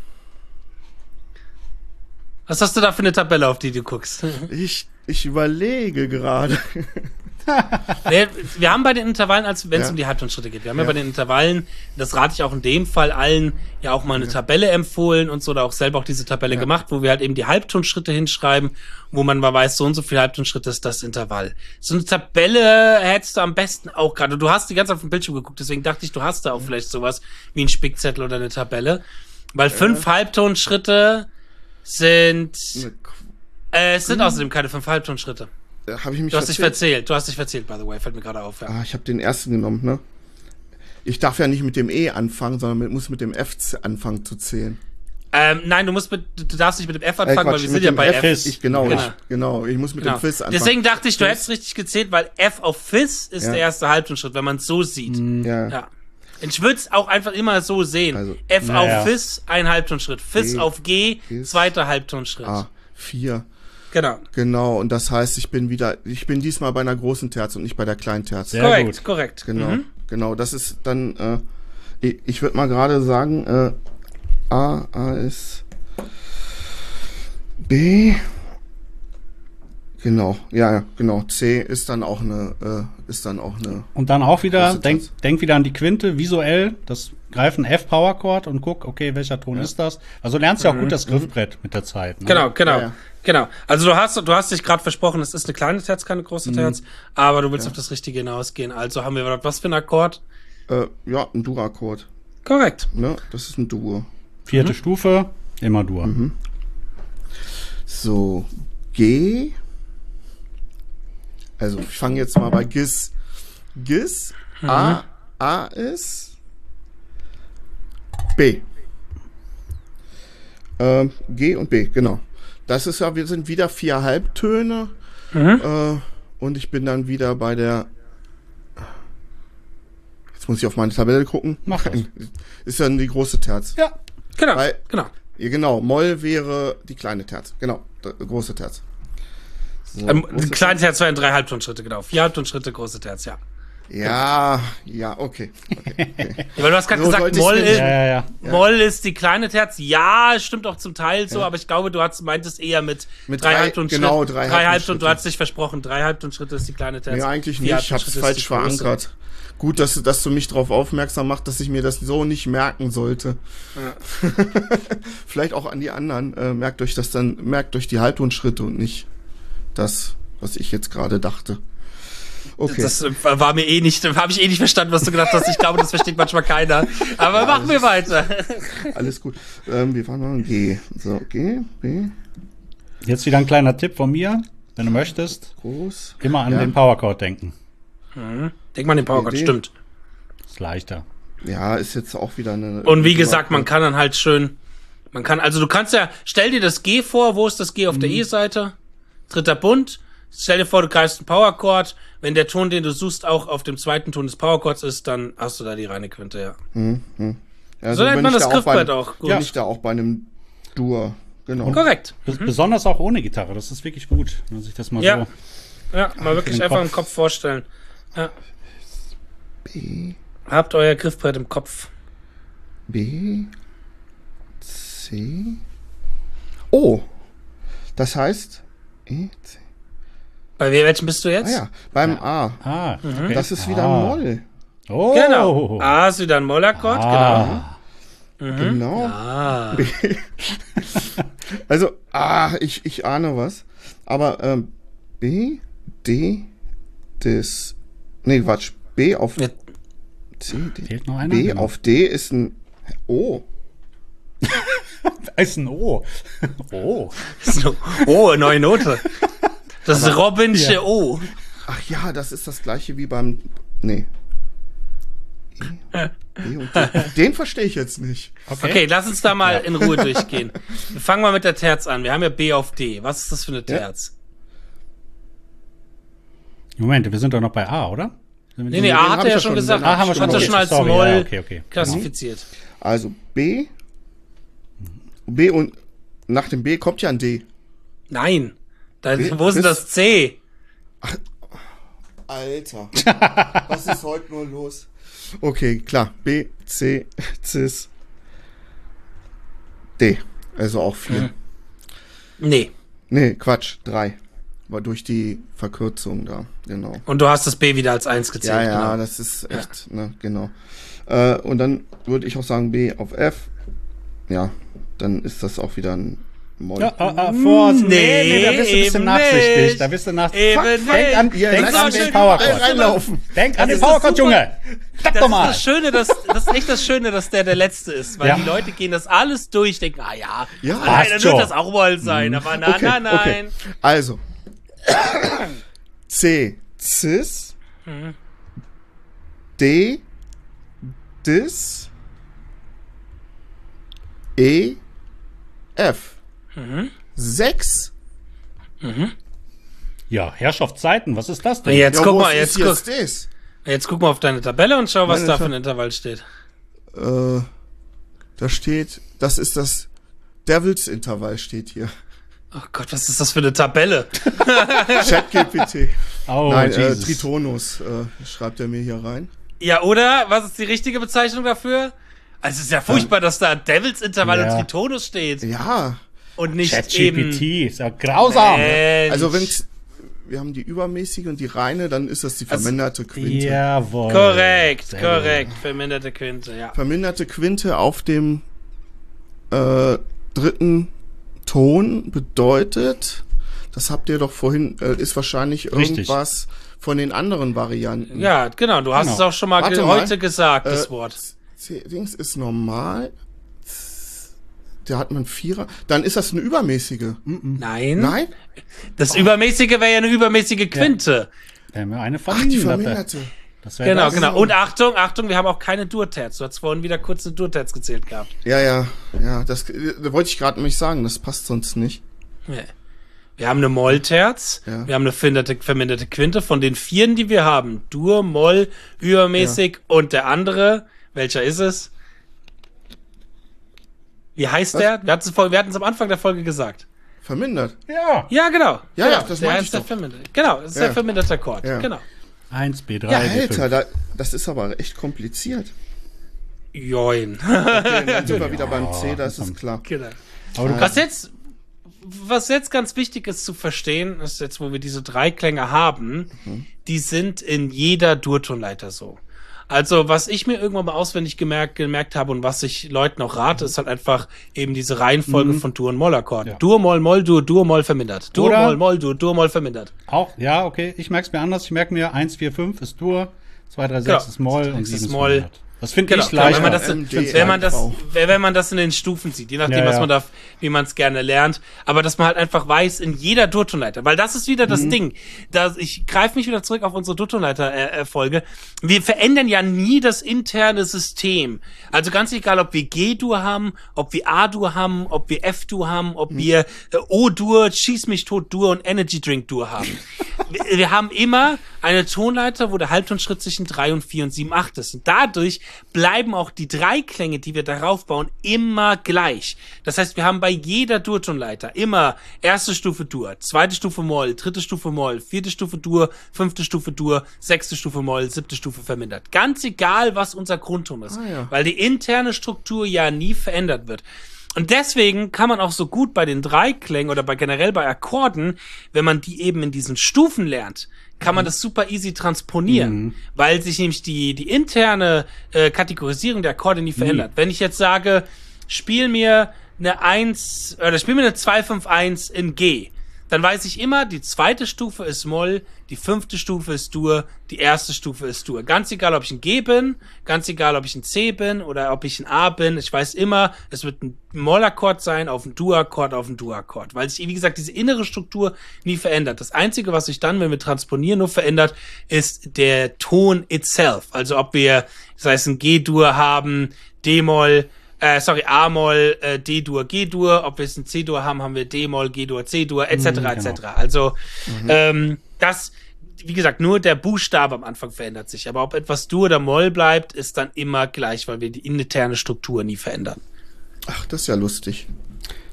Was hast du da für eine Tabelle, auf die du guckst? Ich, ich überlege gerade. Nee, wir haben bei den Intervallen, als wenn es Ja. um die Halbtonschritte geht, wir haben ja. Ja. bei den Intervallen, das rate ich auch in dem Fall allen, ja auch mal eine Tabelle empfohlen und so, oder auch selber auch diese Tabelle Ja. gemacht, wo wir halt eben die Halbtonschritte hinschreiben, wo man mal weiß, so und so viele Halbtonschritte ist das Intervall. So eine Tabelle hättest du am besten auch gerade. Du hast die ganze Zeit auf den Bildschirm geguckt, deswegen dachte ich, du hast da auch vielleicht sowas wie ein Spickzettel oder eine Tabelle. Weil fünf Halbtonschritte sind, äh, es sind außerdem keine fünf Halbtonschritte. Habe ich mich Du hast dich verzählt? verzählt, du hast dich verzählt, by the way, fällt mir gerade auf. Ja. Ah, ich habe den ersten genommen, ne? Ich darf ja nicht mit dem E anfangen, sondern mit, muss mit dem F z- anfangen zu zählen. Ähm, nein, du musst mit, du darfst nicht mit dem F Äh, anfangen, Quatsch, weil wir mit sind ja dem bei F. F. Ich, genau, Genau. Ich, genau, ich muss mit Genau. dem Fizz anfangen. Deswegen dachte ich, du Fizz. hättest richtig gezählt, weil F auf Fizz ist Ja. der erste Halbtonschritt, wenn man es so sieht. Ja. Ja. Ich würde es auch einfach immer so sehen. Also, F na ja. auf Fizz, ein Halbtonschritt. Fizz G, auf G, Fizz. zweiter Halbtonschritt. Ah, vier. Genau. Genau, und das heißt, ich bin wieder, ich bin diesmal bei einer großen Terz und nicht bei der kleinen Terz. Sehr korrekt, gut. korrekt. Genau, Mhm. genau. Das ist dann, äh, ich, ich würde mal gerade sagen, äh, A, A ist B. Genau, ja, ja, genau. C ist dann auch eine, äh, ist dann auch eine. Und dann auch wieder, Große denk, Terz. denk wieder an die Quinte, visuell, das greifen F Power Chord und guck, okay, welcher Ton ist das? Also du lernst ja auch gut das Griffbrett mit der Zeit. Ne? Genau, genau, Ja, ja. genau. Also du hast, du hast dich gerade versprochen, es ist eine kleine Terz, keine große Mhm. Terz, aber du willst auf das Richtige hinausgehen. Also haben wir was für ein Akkord? Äh, ja, ein Dur-Akkord. Korrekt. Ne? Das ist ein Dur. Vierte Stufe, immer Dur. Mhm. So, G. Also ich fange jetzt mal bei Gis. Gis, A, A ist B. Ähm, G und B, genau. Das ist ja, wir sind wieder vier Halbtöne. Mhm. Äh, und ich bin dann wieder bei der. Jetzt muss ich auf meine Tabelle gucken. Mach das. Ist dann die große Terz. Ja. Genau, Weil- genau. Ja, genau. Moll wäre die kleine Terz. Genau, der große Terz. So, Ähm, große kleine Terz wären drei Halbtonschritte, genau. Vier Halbtonschritte, große Terz, ja. Ja, ja, okay. okay, okay. Ja, weil du hast gerade So gesagt, sollte ich's Moll mir ist, nicht- Ja, ja, ja. Moll ist die kleine Terz. Ja, stimmt auch zum Teil so, Ja. aber ich glaube, du hast, meintest eher mit, Mit drei, drei- Halbtonschritte. genau, drei Halbtonschritte. Halbtonschritte. Du hast dich versprochen, drei Halbtonschritte ist die kleine Terz. Nee, eigentlich vier nicht. Ich hab's Halbtonschritte falsch ist die große. verankert. Gut, dass, du- dass du mich darauf aufmerksam machst, dass ich mir das so nicht merken sollte. Ja. Vielleicht auch an die anderen. Äh, merkt euch das dann, merkt euch die Halbtonschritte und nicht das, was ich jetzt gerade dachte. Okay. Das äh, war mir eh nicht, habe ich eh nicht verstanden, was du gedacht hast. Ich glaube, das versteht manchmal keiner. Aber machen wir weiter. Alles gut. Ähm, wir fahren mal G. So, G, B, Jetzt wieder ein kleiner Tipp von mir, wenn du möchtest, groß. immer an Ja. den Power Chord denken. Denk mal an den Powerchord, Idee. stimmt. Ist leichter. Ja, ist jetzt auch wieder eine. Und wie gesagt, man kann dann halt schön, man kann, also du kannst ja, stell dir das G vor, wo ist das G auf der E-Seite? Dritter Bund. Stell dir vor, du greifst einen Powerchord. Wenn der Ton, den du suchst, auch auf dem zweiten Ton des Powerchords ist, dann hast du da die reine Quinte, ja. Ja, So nennt bin man ich das da auch Griffbrett beim- auch. Gut. Bin ich da auch bei einem Dur. Genau. Korrekt. Bes- Besonders auch ohne Gitarre, das ist wirklich gut, wenn man sich das mal Ja. so. Ja, mal wirklich den einfach Kopf. im Kopf vorstellen. Ja. B, Habt euer Griffbrett im Kopf. B, C, O. Das heißt, E, C. Bei welchem bist du Ah jetzt? ja, beim A. Ah, okay. Das ist wieder ah. Moll. Oh. Genau. A ist wieder ein Mollakkord, Ah. Genau. genau. Ah. Also, ah, ich, ich ahne was. Aber ähm, B, D, das. Nee, Quatsch. B auf Ja. C, D. Fehlt noch einer? B Genau. auf D ist ein O. Da ist ein O. Oh. So. Oh, neue Note. Das Robinsche ja. O. Ach ja, das ist das gleiche wie beim. Nee. E, B und D. Den verstehe ich jetzt nicht. Okay, lass uns da mal in Ruhe durchgehen. Wir fangen mal mit der Terz an. Wir haben ja B auf D. Was ist das für eine Terz? Moment, wir sind doch noch bei A, oder? Sind wir Nee, nicht- nee, Den A hab hat ich er ja ja schon schon, gesagt. den hab Ah, haben wir Hat schon er okay. schon als Sorry, Moll ja, okay, okay. klassifiziert. Also B. B und nach dem B kommt ja ein D. Nein. Da, B- wo ist denn bis- das C? Alter. Was ist heute nur los? Okay, klar. B, C, Cis, D. Also auch vier. Mhm. Nee. Nee, Quatsch, drei. War durch die Verkürzung da, genau. Und du hast das B wieder als eins gezählt. Ja, ja, genau. das ist echt, ja. ne, genau. Äh, und dann würde ich auch sagen B auf F. Ja, dann ist das auch wieder ein Moll. Ja, ah, ah, Vorsicht. Nee, nee, da bist du ein bisschen eben nachsichtig. nicht. Da bist du nach. Eben Fuck, nicht. denk an, Ja, denk lass an uns den schön Powercode. reinlaufen. Denk an den Das ist doch Powercode, super. Junge. Sag Das doch ist mal. das Schöne, dass, das ist echt das Schöne, dass der der Letzte ist, weil Ja. die Leute gehen das alles durch, denken, ah ja, Ja, nein, passt dann schon. wird das auch wohl sein, aber nein, Okay, nein, nein. okay. Also. C, Cis. Mhm. D, Dis. E, F. Mhm. Sechs. Ja, Herrschaftszeiten, was ist das denn? Jetzt Ja, guck wo mal, ist jetzt guck, jetzt das? jetzt guck mal auf deine Tabelle und schau, was Meine da für Ta- ein Intervall steht. Äh, da steht, das ist das Devils-Intervall steht hier. Oh Gott, was ist das für eine Tabelle? ChatGPT. Oh, Nein, äh, Jesus. Tritonus äh, schreibt er mir hier rein. Ja, oder? Was ist die richtige Bezeichnung dafür? Also es ist ja furchtbar, dass da Devils-Intervall Ja. und Tritonus steht Ja, und nicht eben... ChatGPT, ist ja grausam. Mensch. also wenn's, wir haben die übermäßige und die reine, dann ist das die Also, verminderte Quinte. Jawohl. Korrekt, Sehr korrekt. Verminderte Quinte, ja. Verminderte Quinte auf dem äh, dritten Ton bedeutet, das habt ihr doch vorhin, äh, ist wahrscheinlich Richtig. irgendwas von den anderen Varianten. Ja, genau. Du hast Genau. es auch schon mal, Warte ge mal. heute gesagt, das Äh, Wort. C Dings ist normal. Da hat man Vierer. Dann ist das eine übermäßige. Nein. Nein? Das Übermäßige wäre ja eine übermäßige Quinte. Da haben wir eine Ach, die Verminderte. verminderte. Das wäre Genau, das. genau. Und Achtung, Achtung, wir haben auch keine Durterz. Du hast vorhin wieder kurz eine Durterz gezählt gehabt. Ja, ja, ja, das äh, da wollte ich gerade nämlich sagen, das passt sonst nicht. Nee. Wir haben eine Mollterz, Ja. wir haben eine verminderte, verminderte Quinte. Von den vieren, die wir haben, Dur, Moll, übermäßig und der andere, welcher ist es? Wie heißt Was? der? Wir hatten es vor- wir hatten es am Anfang der Folge gesagt. Vermindert. Ja. Ja, genau. Ja, genau. ja, das der meinte heißt ich der doch. verminderte. Genau, das ist Ja. der verminderte Akkord. Ja. Genau. eins, B drei, Ja, B Alter, fünf. da, das ist aber echt kompliziert. Join. Okay, dann sind wir wieder beim C, da ist es klar. genau. Aber du Was kannst, jetzt, was jetzt ganz wichtig ist zu verstehen, ist jetzt, wo wir diese drei Klänge haben, Mhm. die sind in jeder Durtonleiter so. Also, was ich mir irgendwann mal auswendig gemerkt, gemerkt habe und was ich Leuten auch rate, ist halt einfach eben diese Reihenfolge von Dur- und Moll-Akkorden. Ja. Dur, Moll, Moll, Dur, Dur, Moll vermindert. Dur, Oder- Moll, Moll, Dur, Dur, Moll vermindert. auch, ja, okay, ich merke es mir anders. Ich merke mir eins, vier, fünf ist Dur, zwei, drei, sechs Genau. ist Moll und sechs sieben ist ist Moll. vermindert. Das finde Genau, ich genau, leichter. wenn man das, M D wenn man das, auch. wenn man das in den Stufen sieht, je nachdem, Ja, was ja. man da, wie man es gerne lernt, aber dass man halt einfach weiß, in jeder Durtonleiter, weil das ist wieder Mhm. das Ding, da, ich greife mich wieder zurück auf unsere Durtonleiter-Folge, wir verändern ja nie das interne System, also ganz egal, ob wir G-Dur haben, ob wir A-Dur haben, ob wir F-Dur haben, ob wir äh, O-Dur, Schieß mich tot Dur und Energy Drink Dur haben. wir, wir haben immer eine Tonleiter, wo der Halbtonschritt zwischen drei und vier und sieben, acht ist und dadurch bleiben auch die drei Klänge, die wir darauf bauen, immer gleich. Das heißt, wir haben bei jeder Durtonleiter immer erste Stufe Dur, zweite Stufe Moll, dritte Stufe Moll, vierte Stufe Dur, fünfte Stufe Dur, sechste Stufe Moll, siebte Stufe vermindert. Ganz egal, was unser Grundton ist, Ah, ja. weil die interne Struktur ja nie verändert wird. Und deswegen kann man auch so gut bei den Dreiklängen oder bei generell bei Akkorden, wenn man die eben in diesen Stufen lernt, kann man das super easy transponieren, weil sich nämlich die die interne äh, Kategorisierung der Akkorde nie verändert. Wenn ich jetzt sage, spiel mir eine eins oder spiel mir eine zwei fünf eins in G, dann weiß ich immer, die zweite Stufe ist Moll, die fünfte Stufe ist Dur, die erste Stufe ist Dur. Ganz egal, ob ich ein G bin, ganz egal, ob ich ein C bin oder ob ich ein A bin. Ich weiß immer, es wird ein Mollakkord sein auf einen Dur-Akkord auf einen Dur-Akkord, weil sich, wie gesagt, diese innere Struktur nie verändert. Das Einzige, was sich dann, wenn wir transponieren, nur verändert, ist der Ton itself. Also ob wir, das heißt, ein G-Dur haben, D-Moll, Äh, sorry, A-Moll, äh, D-Dur, G-Dur, ob wir es ein C-Dur haben, haben wir D-Moll, G-Dur, C-Dur, et cetera, et cetera. Also, ähm, das, wie gesagt, nur der Buchstabe am Anfang verändert sich. Aber ob etwas Dur oder Moll bleibt, ist dann immer gleich, weil wir die interne Struktur nie verändern. Ach, das ist ja lustig.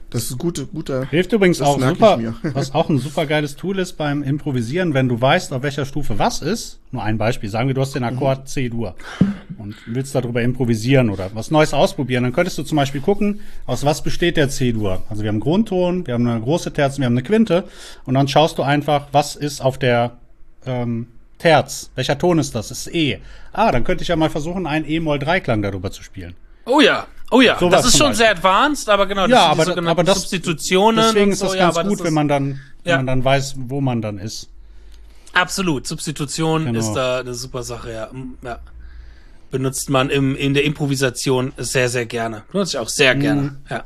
Das ist gute, guter. Hilft übrigens das auch merke super, ich mir. was auch ein super geiles Tool ist beim Improvisieren, wenn du weißt, auf welcher Stufe was ist. Nur ein Beispiel. Sagen wir, du hast den Akkord C-Dur und willst darüber improvisieren oder was Neues ausprobieren. Dann könntest du zum Beispiel gucken, aus was besteht der C-Dur. Also wir haben einen Grundton, wir haben eine große Terz, wir haben eine Quinte. Und dann schaust du einfach, was ist auf der ähm, Terz. Welcher Ton ist das? Das ist E. Ah, dann könnte ich ja mal versuchen, einen E-Moll-Dreiklang darüber zu spielen. Oh ja, oh ja, Sowas das ist zum schon Beispiel. sehr advanced, aber genau, das Ja, sind die aber, sogenannten aber das, Substitutionen. deswegen und ist so, das ja, ganz aber gut, das wenn ist, man dann, wenn ja. man dann weiß, wo man dann ist. Absolut, Substitution Genau. ist da eine super Sache, ja. Mm, ja. Benutzt man im, in der Improvisation sehr, sehr gerne. Benutze ich auch sehr Mhm. gerne, ja.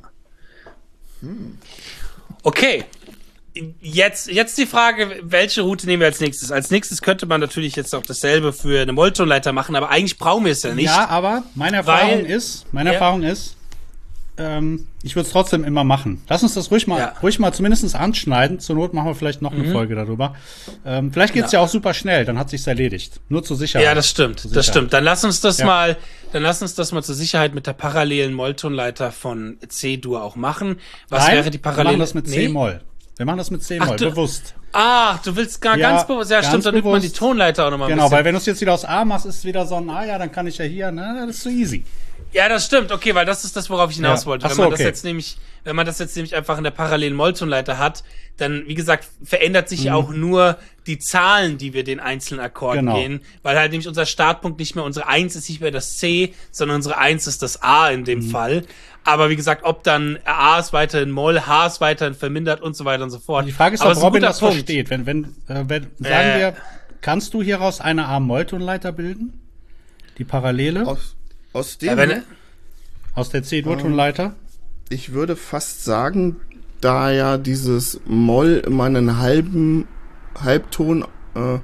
Okay. Jetzt, jetzt die Frage, welche Route nehmen wir als nächstes? Als nächstes könnte man natürlich jetzt auch dasselbe für eine Molltonleiter machen, aber eigentlich brauchen wir es ja nicht. Ja, aber meine Erfahrung Weil- ist, meine Ja. Erfahrung ist, ähm, ich würde es trotzdem immer machen. Lass uns das ruhig mal, Ja. ruhig mal zumindest anschneiden. Zur Not machen wir vielleicht noch eine Folge darüber. Ähm, vielleicht geht's Ja. ja auch super schnell, dann hat sich's erledigt. Nur zur Sicherheit. Ja, das stimmt, Zur das Sicherheit. stimmt. Dann lass uns das Ja. mal, dann lass uns das mal zur Sicherheit mit der parallelen Molltonleiter von C-Dur auch machen. Was Nein, wäre die wir parallele? machen das mit Nee? C-Moll. Wir machen das mit C-Moll, Ach, du- bewusst. Ah, du willst gar Ja, ganz bewusst. Ja, ganz stimmt, dann nimmt man die bewusst. Tonleiter auch nochmal ein Genau, bisschen. weil wenn du es jetzt wieder aus A machst, ist es wieder so ein, ah ja, dann kann ich ja hier, ne, das ist so easy. Ja, das stimmt. Okay, weil das ist das, worauf ich hinaus Ja. wollte. Ach Wenn so, man das okay. jetzt nämlich, wenn man das jetzt nämlich einfach in der parallelen Molltonleiter hat, dann, wie gesagt, verändert sich ja auch nur die Zahlen, die wir den einzelnen Akkorden Genau. gehen, weil halt nämlich unser Startpunkt nicht mehr, unsere Eins ist nicht mehr das C, sondern unsere Eins ist das A in dem Fall. Aber wie gesagt, ob dann A ist weiterhin Moll, H ist weiterhin vermindert und so weiter und so fort. Die Frage ist, Aber ob es ein Robin guter das Punkt. versteht. Wenn, wenn, äh, wenn sagen Äh. wir, kannst du hieraus eine A-Moll-Tonleiter bilden? Die Parallele Aus, aus dem, Ja, wenn, aus der C-Dur-Tonleiter? ich würde fast sagen, da ja dieses Moll immer einen halben Halbton äh,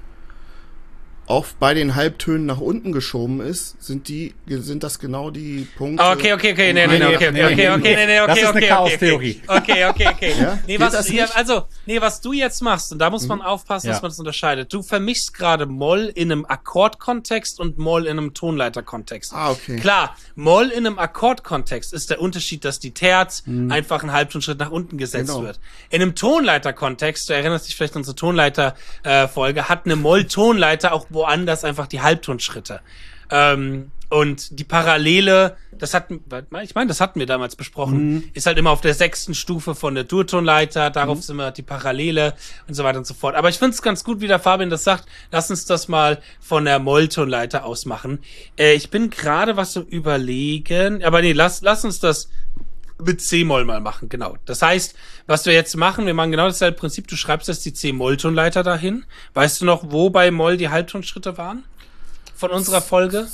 auch bei den Halbtönen nach unten geschoben ist, sind die, sind das genau die Punkte. Oh, okay, okay, okay, nee, nee, Nee, nee, okay, nee, okay, nee, okay, okay, nee, nee, okay, das ist eine okay, Chaostheorie. Okay, okay, okay. Ja? Nee, Geht was, das ja, nicht? also, nee, was du jetzt machst, und da muss man aufpassen, dass Ja. man das unterscheidet. Du vermischst gerade Moll in einem Akkordkontext und Moll in einem Tonleiterkontext. Ah, okay. Klar, Moll in einem Akkordkontext ist der Unterschied, dass die Terz einfach einen Halbtonschritt nach unten gesetzt Genau. wird. In einem Tonleiterkontext, du erinnerst dich vielleicht an unsere Tonleiter-Folge, hat eine Moll-Tonleiter auch woanders einfach die Halbtonschritte. Ähm, und die Parallele, das hatten, ich meine, das hatten wir damals besprochen, ist halt immer auf der sechsten Stufe von der Durtonleiter, darauf sind wir die Parallele und so weiter und so fort. Aber ich finde es ganz gut, wie der Fabian das sagt, lass uns das mal von der Molltonleiter aus machen. Äh, ich bin gerade was so überlegen, aber nee, lass, lass uns das mit C-Moll mal machen, genau. Das heißt, was wir jetzt machen, wir machen genau dasselbe Prinzip, du schreibst jetzt die C-Moll-Tonleiter dahin. Weißt du noch, wo bei Moll die Halbtonschritte waren? Von unserer Folge?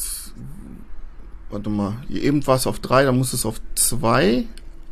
Warte mal, hier eben war es auf drei, dann muss es auf zwei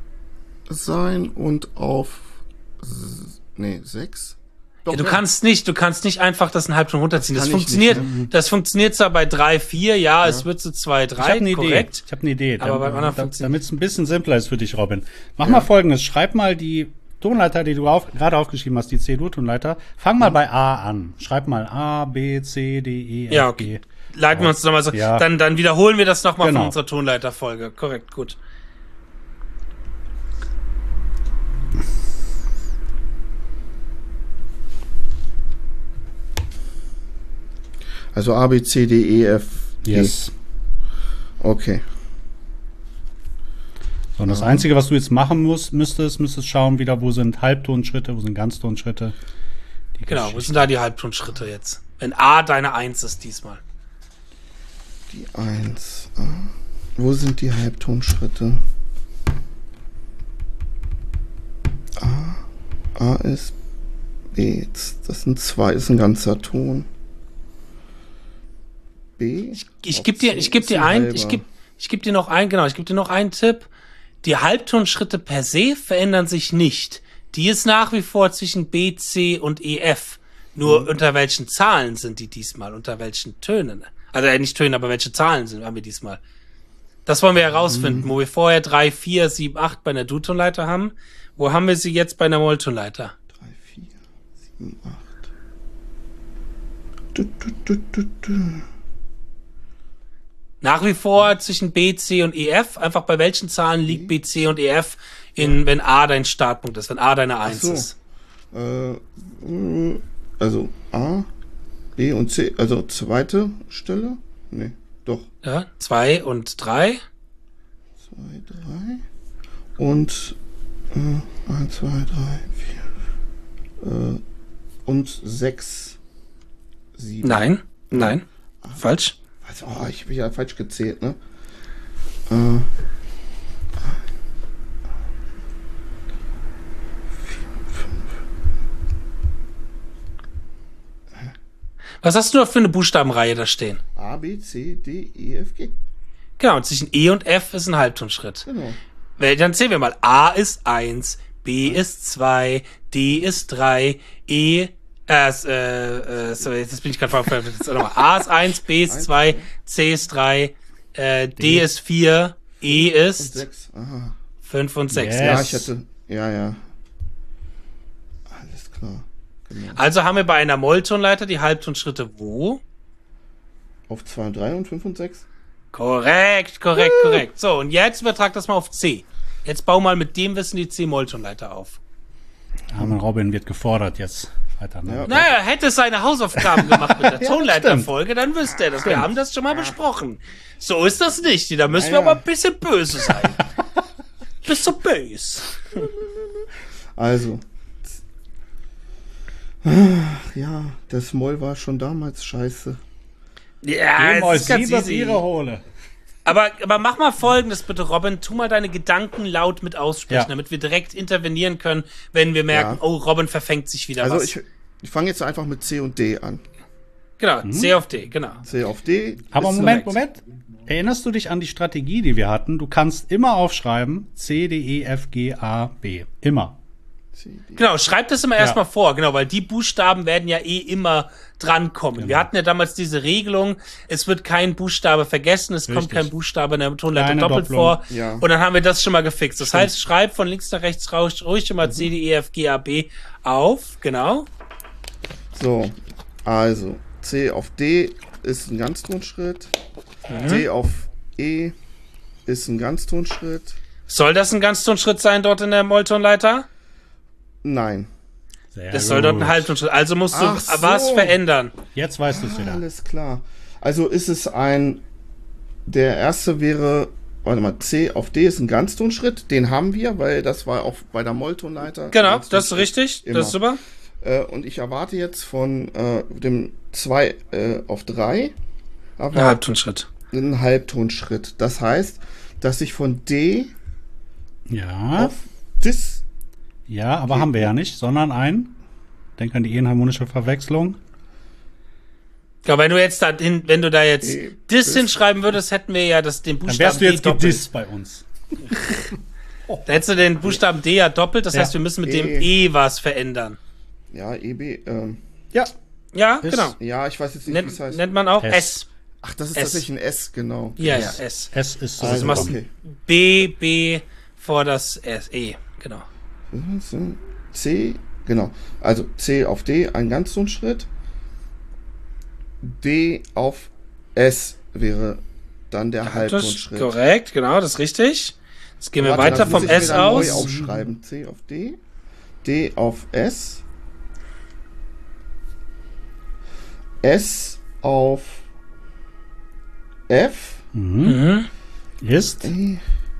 sein und auf s- nee, sechs. Doch, Ja, du ne? kannst nicht, du kannst nicht einfach das einen Halbton runterziehen. Das Kann ich funktioniert, nicht, ne? das funktioniert zwar bei drei, vier, ja, es wird zu zwei, Ich habe drei, eine Idee. korrekt. Ich habe eine Idee. Aber beim anderen da, funktioniert- damit es ein bisschen simpler ist für dich, Robin. Mach mal Folgendes. Schreib mal die Tonleiter, die du auf, gerade aufgeschrieben hast, die C-Dur-Tonleiter. Fang mal bei A an. Schreib mal A, B, C, D, E, F, Ja, G. okay. Leiten wir uns nochmal so. Ja. Dann, dann wiederholen wir das nochmal Genau. von unserer Tonleiterfolge. Korrekt, gut. Also A, B, C, D, E, F, G. Yes. Okay. So, und das Einzige, was du jetzt machen musst, müsstest, müsstest schauen wieder, wo sind Halbtonschritte, wo sind Ganztonschritte. Die Genau, wo Geschichte. sind da die Halbtonschritte jetzt? Wenn A deine Eins ist diesmal. Die eins. Ah. Wo sind die Halbtonschritte? A. A ist B. Das sind zwei, ist ein ganzer Ton. B. Ich gebe dir, ich gebe dir ein, ich gebe, ich gebe dir noch ein, genau, ich gebe dir noch einen Tipp. Die Halbtonschritte per se verändern sich nicht. Die ist nach wie vor zwischen B, C und E, F. Nur unter welchen Zahlen sind die diesmal? Unter welchen Tönen? Also äh, nicht Töne, aber welche Zahlen sind, haben wir diesmal? Das wollen wir herausfinden, wo wir vorher drei, vier, sieben, acht bei einer Dur-Tonleiter haben. Wo haben wir sie jetzt bei einer Moll-Tonleiter? drei, vier, sieben, acht. Du, du, du, du, du. Nach wie vor zwischen B, C und E, F. Einfach bei welchen Zahlen liegt B, C und E, F in, wenn A dein Startpunkt ist, wenn A deine eins so. ist. Äh, mh, also A, B und C, also zweite Stelle? Nee, doch. Ja, zwei und drei. Zwei, drei. Und äh, eins, zwei, drei, vier. Äh, und sechs, sieben. Nein, nein, falsch. Also, oh, ich habe ja falsch gezählt, ne? Äh, Was hast du noch für eine Buchstabenreihe da stehen? A, B, C, D, E, F, G. Genau, und zwischen E und F ist ein Halbtonschritt. Genau. Weil, dann zählen wir mal. A ist eins, B ist zwei, D ist drei, E, äh, äh, äh sorry, jetzt bin ich gerade verwirrt. A ist eins, B ist zwei, C ist drei, äh, D, D ist vier, E ist sechs. Aha. fünf und sechs. Yes. Ja, ich hatte, ja, ja. Alles klar. Genau. Also haben wir bei einer Molltonleiter die Halbtonschritte wo? Auf zwei und drei und fünf und sechs. Korrekt, korrekt, korrekt. So, und jetzt übertrag das mal auf C. Jetzt bau mal mit dem Wissen die C-Molltonleiter auf. Armin Robin wird gefordert jetzt. Weiter, ne? Ja. Naja, hätte seine Hausaufgaben gemacht mit der Tonleiterfolge, dann wüsste er das. Wir haben das schon mal besprochen. So ist das nicht. Da müssen wir Naja. aber ein bisschen böse sein. Bist du böse? Also. Ja, das Moll war schon damals scheiße. Ja, Geh mal das ist ganz sieben easy. Biere hole. Aber, aber mach mal Folgendes bitte, Robin. Tu mal deine Gedanken laut mit aussprechen, Ja. damit wir direkt intervenieren können, wenn wir merken, Ja. oh, Robin verfängt sich wieder Also was. ich, ich fange jetzt einfach mit C und D an. Genau, C auf D, genau. C auf D. Aber ist Moment, korrekt. Moment. Erinnerst du dich an die Strategie, die wir hatten? Du kannst immer aufschreiben C, D, E, F, G, A, B. Immer. C, D. Genau, schreib das immer Ja. erstmal vor, genau, weil die Buchstaben werden ja eh immer drankommen. Wir hatten ja damals diese Regelung, es wird kein Buchstabe vergessen, es kommt Richtig. kein Buchstabe in der Tonleiter Keine doppelt Doppelung. vor. Ja. Und dann haben wir das schon mal gefixt. Das heißt, schreib von links nach rechts raus, ruhig schon mal C, D, E, F, G, A, B auf, genau. So, also C auf D ist ein Ganztonschritt. D auf E ist ein Ganztonschritt. Soll das ein Ganztonschritt sein dort in der Molltonleiter? Nein. Sehr Das soll dort ein gut. Halbtonschritt. Also musst du Ach so. was verändern. Jetzt weißt du es wieder. Alles klar. Also ist es ein, der erste wäre, warte mal, C auf D ist ein Ganztonschritt, den haben wir, weil das war auch bei der Molltonleiter. Genau, Ganztonschritt das ist richtig. immer. Das ist super. Äh, und ich erwarte jetzt von äh, dem zwei äh, auf drei Ein Halbtonschritt. einen Halbtonschritt. Das heißt, dass ich von D Ja, auf Dis. ja, aber haben wir ja nicht, sondern ein. Denk an die enharmonische Verwechslung. Ja, wenn du jetzt da hin, wenn du da jetzt E, Dis Dis. hinschreiben würdest, hätten wir ja das, den Dann Buchstaben wärst du jetzt D doppelt. gedisst bei uns. Da hättest du den Buchstaben D ja doppelt, das Ja. heißt, wir müssen mit dem E. E was verändern. Ja, E B. Ähm, Ja. Ja, Ist- genau. ja, ich weiß jetzt nicht, wie es Nennt, heißt. nennt man auch S. S. Ach, das ist S. tatsächlich ein S, genau. Ja, ja, S. Es ist so. Also, machst okay. B, B vor das S, E, genau. C, genau. Also C auf D, ein Ganztonschritt. D auf S wäre dann der Das ist Halbtonschritt. korrekt, genau, das ist richtig. Jetzt gehen wir Warte, weiter das muss vom ich mir S dann neu aus. aufschreiben. C auf D, D auf S, S auf F, Mhm. Ist. E,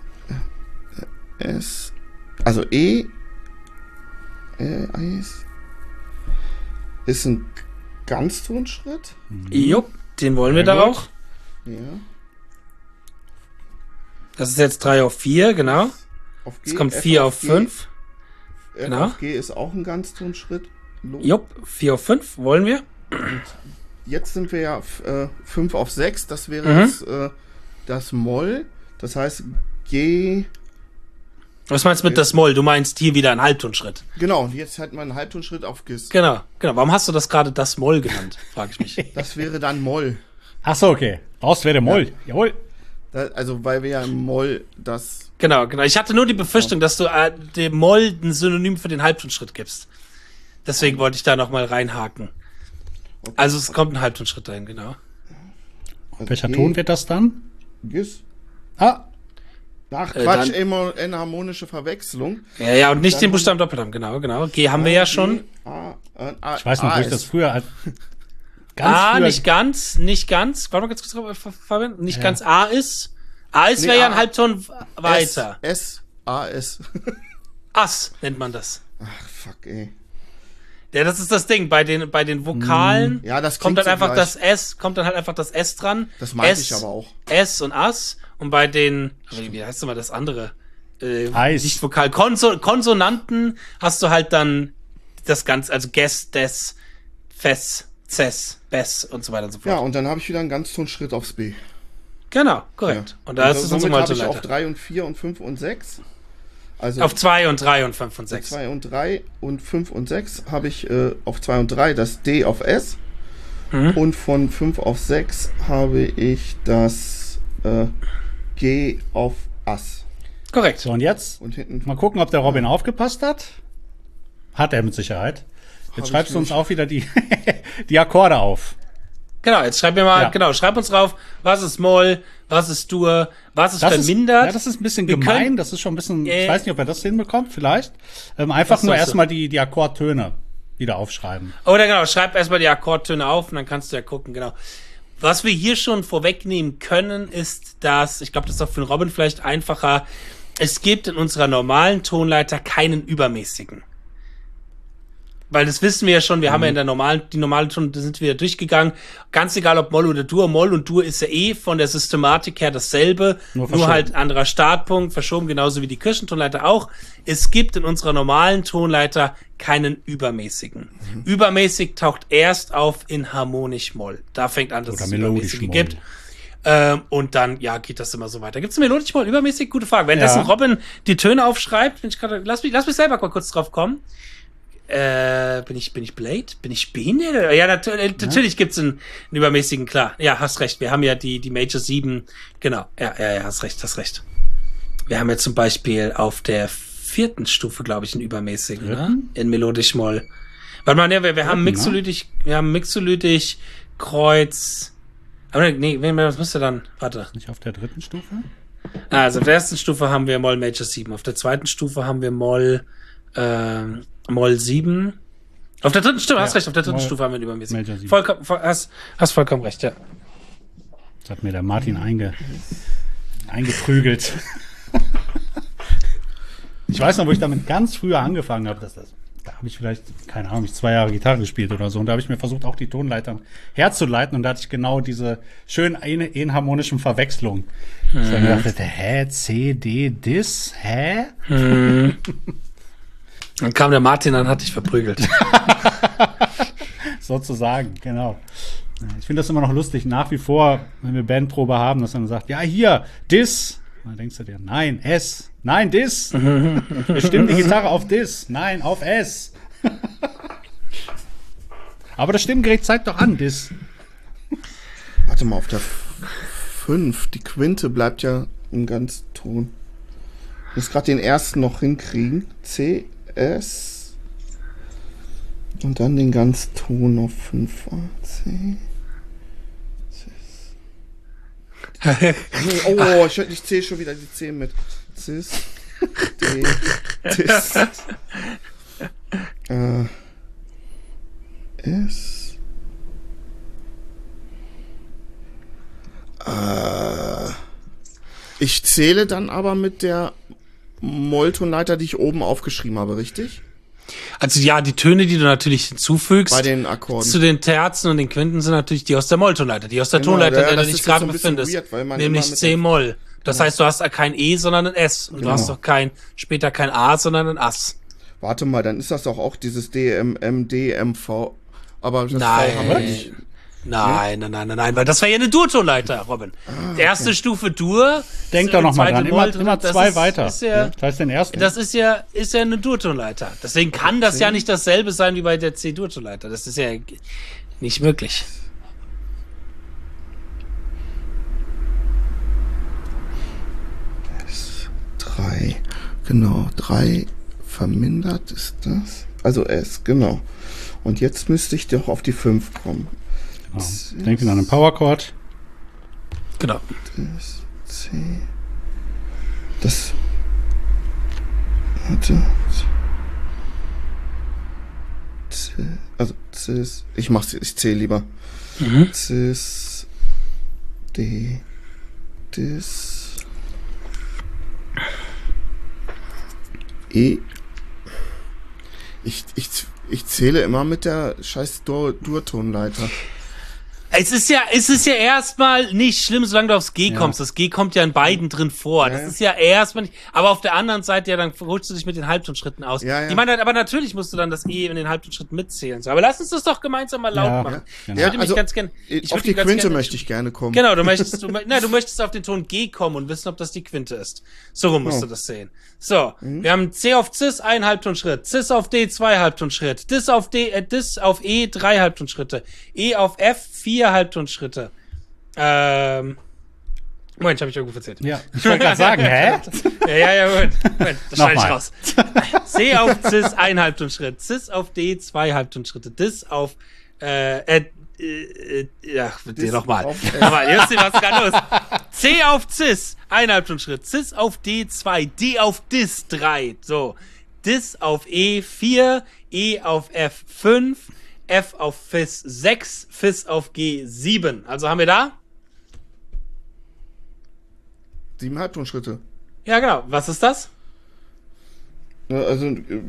S, also E, äh, S ist ein Ganztonschritt. Jupp, den wollen wir Sehr da gut. auch. Ja. Das ist jetzt drei auf vier, genau. Auf G, Jetzt kommt F vier auf G, fünf. F genau. auf G ist auch ein Ganztonschritt. Lo- Jupp, vier auf fünf wollen wir. Jetzt sind wir ja äh, fünf auf sechs. Das wäre Mhm. jetzt äh, das Moll. Das heißt G. Was meinst du mit das Moll? Du meinst hier wieder einen Halbtonschritt. Genau, jetzt hat man einen Halbtonschritt auf Gis. Genau, genau. Warum hast du das gerade das Moll genannt, frage ich mich. Das wäre dann Moll. Ach so, okay. Raus wäre der Moll. Jawohl. Da, also, weil wir ja im Moll das. Genau, genau. Ich hatte nur die Befürchtung, dass du äh, dem Moll ein Synonym für den Halbtonschritt gibst. Deswegen wollte ich da nochmal reinhaken. Okay. Also es kommt ein Halbtonschritt dahin, genau. Also Welcher G, Ton wird das dann? Gis. Ah, Ach, Äh, Quatsch, dann- immer enharmonische Verwechslung. Ja, ja, und nicht Dann den haben- Buchstaben doppelt haben, genau, genau. G haben wir ja schon. A, äh, A, Ich weiß noch, A wo ich ist- das früher als ganz A, früher, nicht ganz, nicht ganz. Warte mal ganz kurz drauf, Fa- Fabian. Nicht Ja. ganz A ist. A ist Nee, wäre ja A- ein Halbton weiter. S, S, A, S. Ass nennt man das. Ach, fuck, ey. Ja, das ist das Ding. Bei den, bei den Vokalen Ja, das kommt klingt dann so einfach gleich. das S, kommt dann halt einfach das S dran. Das meinte S, ich aber auch. S und Ass. Und bei den, wie wie heißt denn mal das andere? Äh, Eis. Nicht Vokal. Konso Konsonanten hast du halt dann das Ganze, also Ges, Des, Fes, Ces, Bes und so weiter und so fort. Ja, und dann habe ich wieder einen Ganztonschritt aufs B. Genau, korrekt. Ja. Und da ist es unsere somit habe ich auch Multileiter. drei und vier und fünf und sechs. Also Auf zwei und drei und fünf und sechs. zwei und drei und fünf und sechs habe ich äh, auf zwei und drei das D auf S. Mhm. Und von fünf auf sechs habe ich das äh, G auf Ass. Korrekt. So, und jetzt Und hinten mal gucken, ob der Robin aufgepasst hat. Hat er mit Sicherheit. Jetzt Hab schreibst ich du uns nicht. auch wieder die, die Akkorde auf. Genau, jetzt schreib mir mal, Ja. genau, schreib uns drauf, was ist Moll, was ist Dur, was ist Das vermindert. Ist, ja, das ist ein bisschen Wir gemein. können- Das ist schon ein bisschen, Äh, ich weiß nicht, ob er das hinbekommt, vielleicht. Ähm, einfach Was nur sollst du? erstmal die, die Akkordtöne wieder aufschreiben. Oder genau, schreib erstmal die Akkordtöne auf und dann kannst du ja gucken, genau. Was wir hier schon vorwegnehmen können, ist, dass, ich glaube, das ist auch für den Robin vielleicht einfacher, es gibt in unserer normalen Tonleiter keinen übermäßigen. Weil das wissen wir ja schon, wir haben ja in der normalen, die normale Ton, da sind wir ja durchgegangen. Ganz egal, ob Moll oder Dur. Moll und Dur ist ja eh von der Systematik her dasselbe. Nur Nur, verschoben. halt anderer Startpunkt, verschoben, genauso wie die Kirchentonleiter auch. Es gibt in unserer normalen Tonleiter keinen übermäßigen. Übermäßig taucht erst auf in harmonisch Moll. Da fängt an, dass Oder es melodisch übermäßige Moll. gibt. Ähm, und dann, ja, geht das immer so weiter. Gibt's melodisch Moll, übermäßig? Gute Frage. Wenn Ja. das ein Robin die Töne aufschreibt, bin ich gerade, lass mich, lass mich selber mal kurz drauf kommen. Äh, bin ich, bin ich Blade? Bin ich behindert? Ja, natürlich, natürlich gibt's einen, einen übermäßigen, klar. Ja, hast recht. Wir haben ja die, die Major sieben. Genau. Ja, ja, ja, hast recht, hast recht. Wir haben ja zum Beispiel auf der vierten Stufe, glaube ich, einen übermäßigen, ne? Dritten? In melodisch Moll. Warte mal, ne, wir, wir haben Dritten, ne? Mixolydisch, wir haben Mixolydisch, Kreuz. Aber nee, nee, was müsste dann? Warte. Nicht auf der dritten Stufe? Also auf der ersten Stufe haben wir Moll Major sieben. Auf der zweiten Stufe haben wir Moll, ähm, Moll sieben. Auf der dritten Stufe, hast Ja, recht, auf der dritten Moll Stufe haben wir einen übermäßigen. Major sieben. Vollkommen, voll, hast, hast vollkommen recht, ja. Das hat mir der Martin einge, eingeprügelt. Ich weiß noch, wo ich damit ganz früher angefangen habe, dass das, da habe ich vielleicht, keine Ahnung, ich zwei Jahre Gitarre gespielt oder so, und da habe ich mir versucht, auch die Tonleitern herzuleiten, und da hatte ich genau diese schönen ein- enharmonischen Verwechslungen. Mhm. Ich dann gedacht, hä, C, D, Dis, hä? Dann kam der Martin an, hat dich verprügelt. Sozusagen, genau. Ich finde das immer noch lustig, nach wie vor, wenn wir Bandprobe haben, dass man sagt, ja, hier, Dis. Und dann denkst du dir, nein, S. Nein, Dis. Wir stimmen die Gitarre auf Dis. Nein, auf S. Aber das Stimmgerät zeigt doch an, Dis. Warte mal, auf der fünf, die Quinte bleibt ja im Ganzton. Ich muss gerade den ersten noch hinkriegen. C, S. Und dann den Ganzton auf fünf A, C. Cis. Oh, ich, ich zähle schon wieder die C mit. Cis, D, Dis. Äh, S. Äh, ich zähle dann aber mit der Molltonleiter, die ich oben aufgeschrieben habe, richtig? Also ja, die Töne, die du natürlich hinzufügst Bei den Akkorden. zu den Terzen und den Quinten, sind natürlich die aus der Molltonleiter, die aus der Genau, Tonleiter, ja, in der das du dich ist gerade jetzt so ein bisschen befindest. weird, weil man nämlich immer mit der- C-Moll. Das heißt, du hast da kein E, sondern ein S. Und du Genau. hast doch kein, später kein A, sondern ein Ass. Warte mal, dann ist das doch auch dieses D M M, D M V. Aber das Nein. V haben wir nicht. Nein, nein, nein, nein, nein, weil das wäre ja eine Dur-Tonleiter, Robin. Ah, Erste Stufe Dur. Denk doch noch mal zweite dran, immer, Moll, immer das zwei ist, weiter. Ist ja, Das heißt, den ersten. Das ist ja, ist ja eine Dur-Tonleiter. Deswegen kann das ja nicht dasselbe sein wie bei der C-Dur-Tonleiter. Das ist ja nicht möglich. Drei. Genau, drei vermindert ist das. Also S, genau. Und jetzt müsste ich doch auf die fünf kommen. Genau. Denk an einen Powerchord. Genau. Das C. Das. Warte. C, also Cis. Ich mach's, ich zähle lieber. Mhm. Cis. D. Dis. E. Ich, ich, ich zähle immer mit der scheiß Dur- Durtonleiter. Es ist ja, es ist ja erstmal nicht schlimm, solange du aufs G Ja. kommst. Das G kommt ja in beiden drin vor. Ja, Das ja. ist ja erstmal nicht, aber auf der anderen Seite, ja, dann holst du dich mit den Halbtonschritten aus. Ja, ja. Ich meine, aber natürlich musst du dann das E in den Halbtonschritten mitzählen. So, aber lass uns das doch gemeinsam mal laut Ja. machen. Ja, Ich würde mich also, ganz gern, ich auf würde die ganz Quinte gerne- möchte ich gerne kommen. Genau, du möchtest, du, mö- na, du möchtest auf den Ton G kommen und wissen, ob das die Quinte ist. So rum musst Oh. du das sehen. So, wir haben C auf Cis, ein Halbtonschritt, Cis auf D, zwei Halbtonschritt, Dis auf D, äh, Dis auf E, drei Halbtonschritte, E auf F, vier Halbtonschritte. Ähm, Moment, habe ich irgendwo verzählt. Ja, ich wollte gerade sagen, hä? Ja, ja, ja, Moment, Moment, das schneide ich Nochmal. raus. C auf Cis, ein Halbtonschritt, Cis auf D, zwei Halbtonschritte, Dis auf, äh, äh, äh, ja, mit dir nochmal. auf F. Nochmal, Justin, was ist gerade los? C auf Cis, ein Halbtonschritt, Cis auf D, zwei, D auf Dis, drei, so. Dis auf E, vier, E auf F, fünf, F auf Fis, sechs, Fis auf G, sieben. Also haben wir da? Sieben Halbtonschritte. Ja, genau. Was ist das? Ja, also, äh,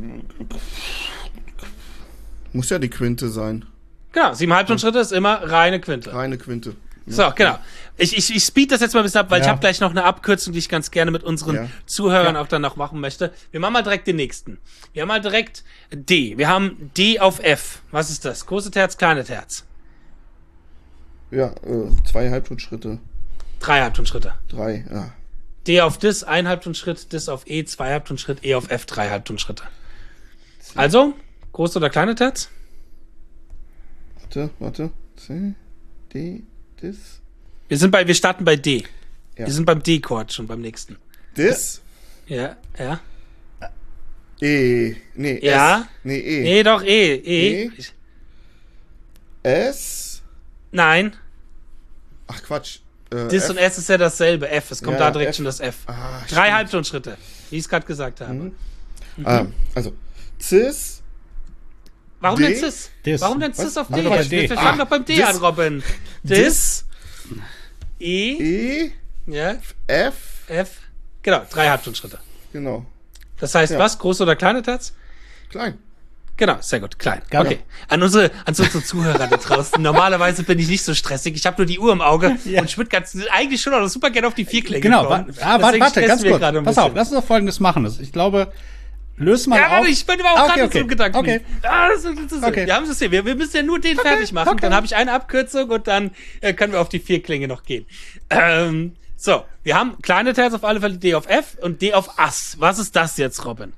muss ja die Quinte sein. Genau, sieben Halbtonschritte ist immer reine Quinte. Reine Quinte. So, genau. Ich, ich, ich speed das jetzt mal ein bisschen ab, weil Ja. ich habe gleich noch eine Abkürzung, die ich ganz gerne mit unseren Ja. Zuhörern auch dann noch machen möchte. Wir machen mal direkt den nächsten. Wir haben mal direkt D. Wir haben D auf F. Was ist das? Große Terz, kleine Terz. Ja, äh, zwei Halbtonschritte. Drei Halbtonschritte. Drei, ja. D auf Dis, ein Halbtonschritt, Dis auf E, zwei Halbtonschritt, E auf F, drei Halbtonschritte. Also, große oder kleine Terz? Warte, warte. C, D, Dis. Wir sind bei, wir starten bei D. Ja. Wir sind beim D-Chord schon beim nächsten. Dis. Ja, ja. E. Nee, Ja. S. Nee, E. Nee, doch, E, E. E. S. Nein. Ach, Quatsch. Äh, Dis F. und S ist ja dasselbe. F, es kommt Ja, da direkt F. schon das F. Ah, Drei stimmt. Halbtonschritte, wie ich es gerade gesagt habe. Mhm. Ah, also, Cis. Warum D? denn Cis? Dis. Warum denn Was? Cis auf Mach D? doch bei Wir D. wir fangen Ah, doch beim D Dis. an, Robin. Dis, E, E. ja, F. F. Genau, drei Halbtonschritte. Genau. Das heißt, Ja. was? Große oder kleine Terz? Klein. Genau, sehr gut, klein. Genau. Okay. An unsere, an unsere Zuhörer da draußen. Normalerweise bin ich nicht so stressig. Ich habe nur die Uhr im Auge Ja. und ich würde ganz eigentlich schon auch super gerne auf die Vierklinge Genau, wa kommen. ah, warte, Deswegen warte, stressen ganz wir kurz. gerade ein Pass bisschen. auf, lass uns doch Folgendes machen. Ich glaube, löse mal Ja, auf. warte, ich bin überhaupt Ah, gerade okay, okay, zum Gedanken. okay. Ah, das ist, das ist, Okay. Wir haben es hier. Wir, wir müssen ja nur den fertig machen. okay. Dann habe ich eine Abkürzung und dann äh, können wir auf die Vierklinge noch gehen. Ähm, so, wir haben kleine Terz auf alle Fälle, D auf F und D auf Ass. Was ist das jetzt, Robin?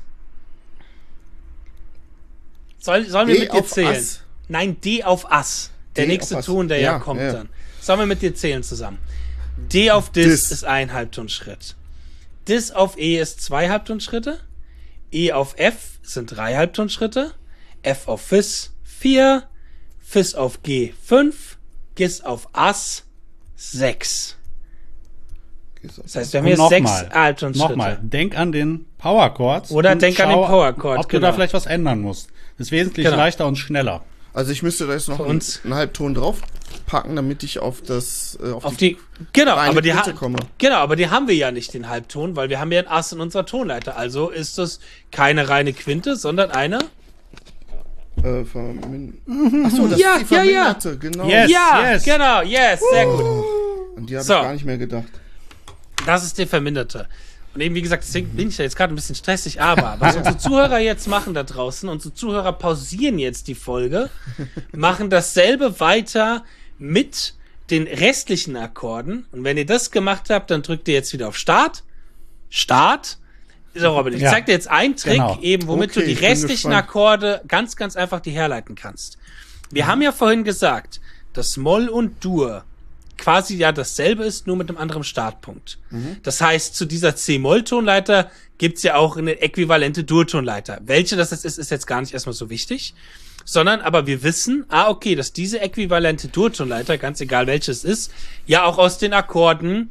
Soll, sollen wir D mit dir auf zählen? Ass? Nein, D auf Ass. Der D nächste auf Ass. Ton, der ja, Ja, kommt ja. dann. Sollen wir mit dir zählen zusammen? D auf Dis, Dis. ist ein Halbtonschritt. Dis auf E ist zwei Halbtonschritte. E auf F sind drei Halbtonschritte. F auf Fis vier. Fis auf G fünf. Gis auf Ass sechs. Das heißt, wir haben Und hier noch sechs mal. Halbtonschritte. Nochmal, denk an den Power Chords. Oder und denk an den schau, Power Chord, Ob du genau. da vielleicht was ändern musst. Das ist wesentlich Genau. leichter und schneller. Also ich müsste da jetzt noch Für einen, uns. einen Halbton draufpacken, damit ich auf das äh, auf, Auf die, genau, reine aber die, Quinte ha komme. genau, aber die haben wir ja nicht, den Halbton, weil wir haben ja ein Ass in unserer Tonleiter. Also ist das keine reine Quinte, sondern eine. Äh, vermin Achso, das Ja, ist die ja, ja. Verminderte, genau. Yes. Ja, yes. genau, yes, sehr gut. An die habe So. ich gar nicht mehr gedacht. Das ist der Verminderte. Und eben, wie gesagt, deswegen bin ich ja jetzt gerade ein bisschen stressig, aber was unsere Zuhörer jetzt machen da draußen, unsere Zuhörer pausieren jetzt die Folge, machen dasselbe weiter mit den restlichen Akkorden. Und wenn ihr das gemacht habt, dann drückt ihr jetzt wieder auf Start. Start. So, Robin, ich Ja. zeig dir jetzt einen Trick, Genau. eben, womit Okay, du die ich bin restlichen gespannt. Akkorde ganz, ganz einfach die herleiten kannst. Wir haben ja vorhin gesagt, dass Moll und Dur quasi ja dasselbe ist, nur mit einem anderen Startpunkt. Das heißt, zu dieser C-Moll-Tonleiter gibt's ja auch eine äquivalente Dur-Tonleiter. Welche das jetzt ist, ist jetzt gar nicht erstmal so wichtig, sondern aber wir wissen, ah, okay, dass diese äquivalente Dur-Tonleiter, ganz egal welche es ist, ja auch aus den Akkorden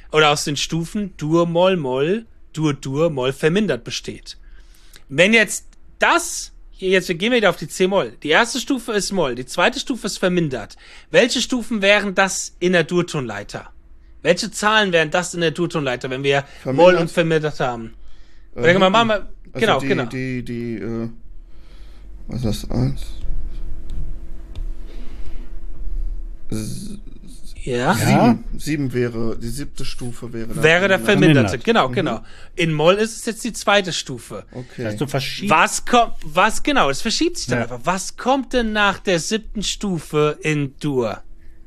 oder aus den Stufen Dur, Moll, Moll, Dur, Dur, Moll vermindert besteht. Wenn jetzt das, hier jetzt wir gehen wir wieder auf die C-Moll. Die erste Stufe ist Moll, die zweite Stufe ist vermindert. Welche Stufen wären das in der Durtonleiter? Welche Zahlen wären das in der Durtonleiter, wenn wir vermindert? Moll und vermindert haben? Äh, Oder mal, machen wir, also genau, die, genau. Die, die, äh, was ist das? Eins? Ja. Ja. Sieben. Sieben wäre, die siebte Stufe wäre. dann Wäre der verminderte, Vermindert. genau, genau. In Moll ist es jetzt die zweite Stufe. Okay. Also verschieden. Was kommt, was genau, es verschiebt sich dann Ja. einfach. Was kommt denn nach der siebten Stufe in Dur?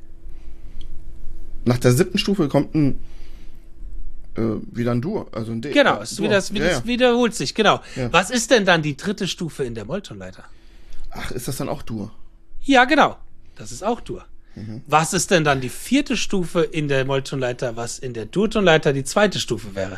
Nach der siebten Stufe kommt ein äh, wieder ein Dur, also ein D. Genau, äh, es, Dur. wieder, es, wieder, ja, es ja. wiederholt sich, genau. Ja. Was ist denn dann die dritte Stufe in der Molltonleiter? Ach, ist das dann auch Dur? Ja, genau. Das ist auch Dur. Mhm. Was ist denn dann die vierte Stufe in der Molltonleiter, was in der Durtonleiter die zweite Stufe wäre?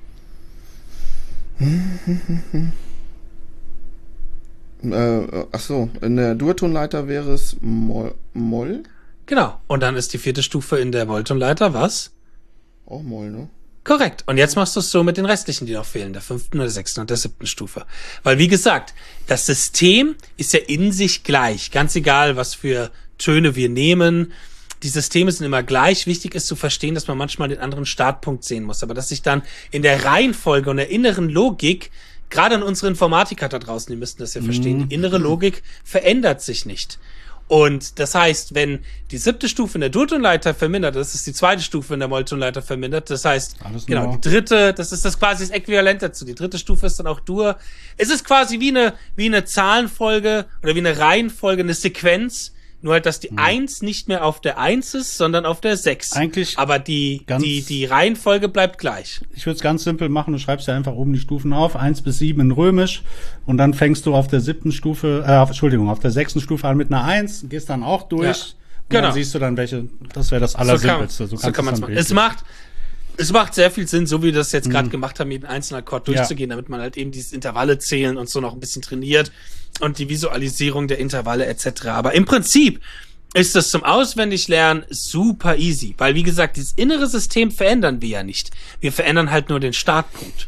Äh, ach so, in der Durtonleiter wäre es Moll, Moll? Genau. Und dann ist die vierte Stufe in der Molltonleiter was? Auch Moll, ne? Korrekt. Und jetzt machst du es so mit den restlichen, die noch fehlen, der fünften, der sechsten und der siebten Stufe. Weil, wie gesagt, das System ist ja in sich gleich. Ganz egal, was für Töne wir nehmen. Die Systeme sind immer gleich. Wichtig ist zu verstehen, dass man manchmal den anderen Startpunkt sehen muss. Aber dass sich dann in der Reihenfolge und der inneren Logik, gerade an unsere Informatiker da draußen, die müssten das ja verstehen, die innere Logik verändert sich nicht. Und das heißt, wenn die siebte Stufe in der Durtonleiter vermindert ist, ist die zweite Stufe in der Molltonleiter vermindert. Das heißt, Alles genau, nur- die dritte, das ist das quasi das Äquivalent dazu. Die dritte Stufe ist dann auch Dur. Es ist quasi wie eine, wie eine Zahlenfolge oder wie eine Reihenfolge, eine Sequenz. Nur halt, dass die eins nicht mehr auf der eins ist, sondern auf der sechs. Eigentlich Aber die, ganz- die, die Reihenfolge bleibt gleich. Ich würde es ganz simpel machen, du schreibst ja einfach oben die Stufen auf, eins bis sieben in Römisch und dann fängst du auf der siebten Stufe, äh, auf, Entschuldigung, auf der sechsten Stufe an mit einer eins, gehst dann auch durch Ja. und Genau. dann siehst du dann welche, das wäre das So kann, Allersimpelste. so kannst kann du man es dann machen. Es bildlich- macht, es macht sehr viel Sinn, so wie wir das jetzt gerade gemacht haben, jeden einzelnen Akkord Ja. durchzugehen, damit man halt eben dieses Intervalle zählen und so noch ein bisschen trainiert und die Visualisierung der Intervalle et cetera. Aber im Prinzip ist das zum Auswendiglernen super easy, weil wie gesagt, dieses innere System verändern wir ja nicht. Wir verändern halt nur den Startpunkt.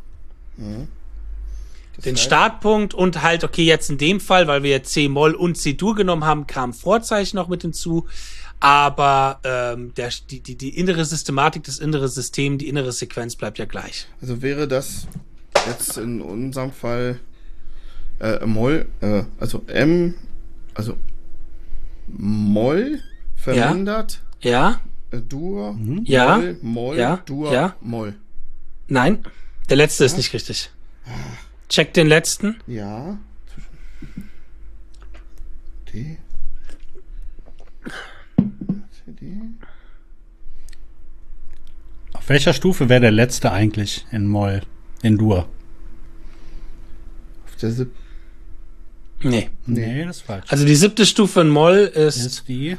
Das Den heißt, Startpunkt und halt, okay, jetzt in dem Fall, weil wir ja C-Moll und C-Dur genommen haben, kam Vorzeichen noch mit hinzu. Aber ähm, der, die, die, die innere Systematik, das innere System, die innere Sequenz bleibt ja gleich. Also wäre das jetzt in unserem Fall äh, Moll, äh, also M, also Moll vermindert, Ja? äh, Dur, Ja. Moll, Moll, Ja. Dur, Ja. Moll. Nein? Der letzte ist nicht richtig. Check den letzten. Ja. D. C, D. Auf welcher Stufe wäre der letzte eigentlich in Moll, in Dur? Auf der Sieb. Nee. Nee, das ist falsch. Also die siebte Stufe in Moll ist, ist die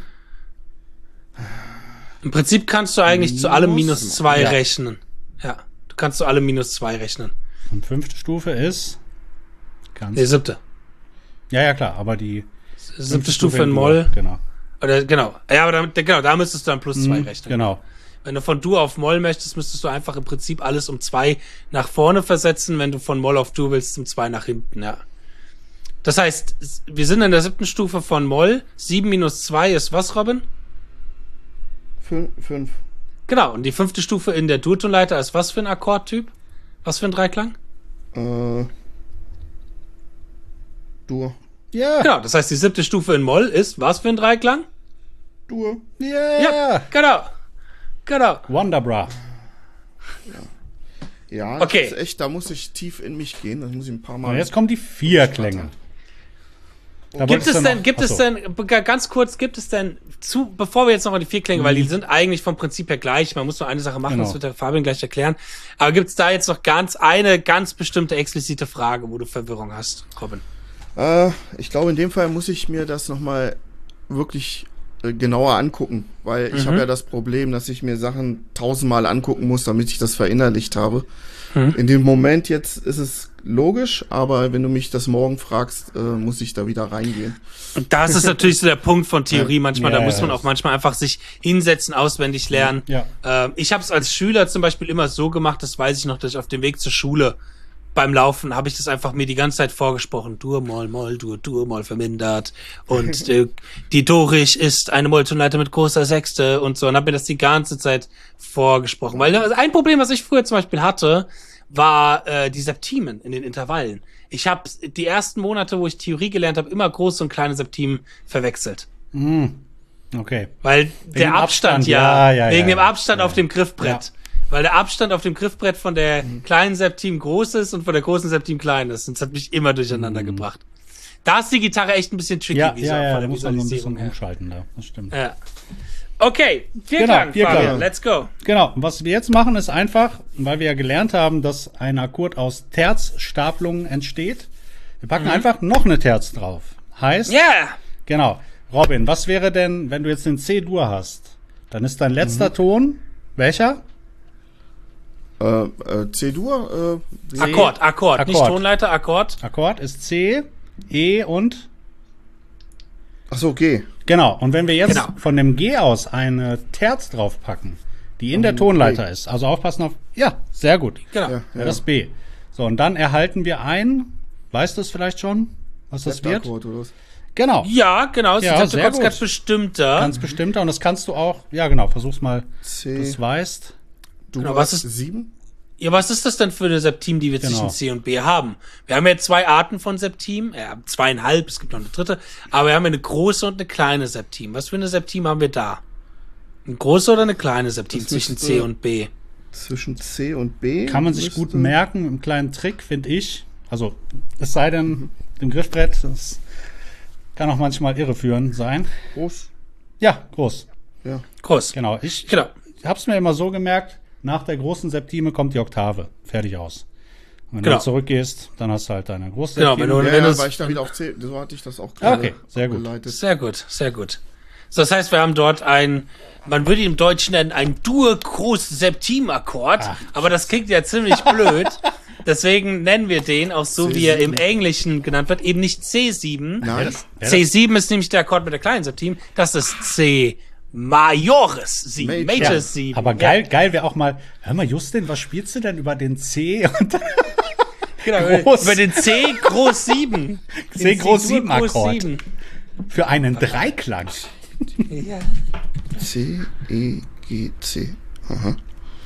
im Prinzip kannst du eigentlich zu allem Minus- minus zwei Ja. rechnen. Ja. Du kannst zu allem minus zwei rechnen. und fünfte Stufe ist ganz. Nee, siebte. Ja, ja, klar, aber die Siebte fünfte Stufe in Dur, Moll. Genau. Oder genau. Ja, aber damit, genau, da müsstest du dann plus zwei Mhm, rechnen. Genau. Wenn du von Dur auf Moll möchtest, müsstest du einfach im Prinzip alles um zwei nach vorne versetzen. Wenn du von Moll auf Dur willst, um zwei nach hinten, ja. Das heißt, s- wir sind in der siebten Stufe von Moll. Sieben minus zwei ist was, Robin? Fün fünf. Genau. Und die fünfte Stufe in der Durtonleiter ist was für ein Akkordtyp? Was für ein Dreiklang? Äh, Dur. Ja. Genau. Das heißt, die siebte Stufe in Moll ist was für ein Dreiklang? Dur. Ja. Ja. Genau. Genau. Wonderbra. Ja, Okay. das ist echt, da muss ich tief in mich gehen. Das muss ich ein paar Und Mal. jetzt kommen die vier Klänge. Da Gibt wolltest es du denn, noch- gibt es Achso. denn, b- ganz kurz, gibt es denn zu, bevor wir jetzt noch an die vier Klänge, weil die sind eigentlich vom Prinzip her gleich, man muss nur eine Sache machen, Genau. das wird der Fabian gleich erklären, aber gibt es da jetzt noch ganz, eine ganz bestimmte explizite Frage, wo du Verwirrung hast, Robin? Äh, ich glaube, in dem Fall muss ich mir das nochmal wirklich äh, genauer angucken, weil ich Mhm. habe ja das Problem, dass ich mir Sachen tausendmal angucken muss, damit ich das verinnerlicht habe. Mhm. In dem Moment jetzt ist es logisch, aber wenn du mich das morgen fragst, äh, muss ich da wieder reingehen. Und das ist natürlich so der Punkt von Theorie manchmal. Ja, da muss ja, man das- auch manchmal einfach sich hinsetzen, auswendig lernen. Ja. Ähm, ich habe es als Schüler zum Beispiel immer so gemacht, das weiß ich noch, dass ich auf dem Weg zur Schule beim Laufen habe ich das einfach mir die ganze Zeit vorgesprochen. Dur, Moll, Moll, Dur, Dur, Moll vermindert. Und äh, die Dorich ist eine Molltonleiter mit großer Sechste und so. Und habe mir das die ganze Zeit vorgesprochen. Weil also ein Problem, was ich früher zum Beispiel hatte, war äh, die Septimen in den Intervallen. Ich habe die ersten Monate, wo ich Theorie gelernt habe, immer große und kleine Septimen verwechselt. Okay. Weil der dem Abstand, Abstand, ja, ja, ja, wegen ja, dem Abstand ja. auf dem Griffbrett. Weil der Abstand auf dem Griffbrett von der kleinen Septim groß ist und von der großen Septim klein ist. Und das hat mich immer durcheinander gebracht. Da ist die Gitarre echt ein bisschen tricky, Ja, wie ja, so ja, von da der muss man so ein Visualisierung bisschen her. umschalten da. Das stimmt. Ja. Okay, Vierklang, Genau, Vierklang. Fabian, let's go. Genau, was wir jetzt machen, ist einfach, weil wir ja gelernt haben, dass ein Akkord aus Terzstapelungen entsteht. Wir packen einfach noch eine Terz drauf. Heißt, Mhm. Yeah! genau, Robin, was wäre denn, wenn du jetzt den C-Dur hast? Dann ist dein letzter Mhm. Ton, welcher? Äh, äh, C-Dur? Äh, C- Akkord, Akkord, nicht Akkord. Tonleiter, Akkord. Akkord ist C, E und Achso, G. genau. Und wenn wir jetzt Genau. von dem G aus eine Terz draufpacken, die in der Tonleiter ist, also aufpassen auf, ja, sehr gut. Genau. Ja, Ja, das B. So, und dann erhalten wir ein, weißt du es vielleicht schon, was das wird? Akkord oder was? Genau, Ja, genau, es Ja, ist sehr ganz, gut. ganz bestimmter. ganz bestimmter. Und das kannst du auch, ja genau, versuch's mal, C. das weißt. Du Genau, was hast ist- sieben? Ja, was ist das denn für eine Septim, die wir Genau. zwischen C und B haben? Wir haben ja zwei Arten von Septim, ja, zweieinhalb, es gibt noch eine dritte, aber wir haben ja eine große und eine kleine Septim. Was für eine Septim haben wir da? Eine große oder eine kleine Septim Das zwischen müsste- C und B? Zwischen C und B? Kann man sich müsste- gut merken, mit einem kleinen Trick, finde ich. Also, es sei denn, dem Griffbrett, das kann auch manchmal irreführend sein. Groß. Ja, groß. Ja. Groß. Genau. Ich Genau. hab's mir immer so gemerkt, nach der großen Septime kommt die Oktave. Fertig aus. Und wenn Genau. du zurückgehst, dann hast du halt deine große Genau, Septime. wenn du- Ja, wenn ja, du's- weil ich da wieder auf C, so hatte ich das auch Ah, gerade okay, sehr gut. abgeleitet. Sehr gut, sehr gut. So, das heißt, wir haben dort ein, man würde ihn im Deutschen nennen, ein Dur-Groß-Septim-Akkord, Ach. aber das klingt ja ziemlich blöd. Deswegen nennen wir den auch so, C wie er im sieben. Englischen genannt wird, eben nicht C sieben. Nein. Ja, C sieben ist nämlich der Akkord mit der kleinen Septim. Das ist C Majoris sieben. Major. Major Ja, sieben. aber geil, geil wäre auch mal, hör mal, Justin, was spielst du denn über den C? Und dann Genau, groß. über den C groß sieben. C Den groß C-Dur sieben Akkord. sieben. für einen Dreiklang. Ja. C, E, G, C. Aha.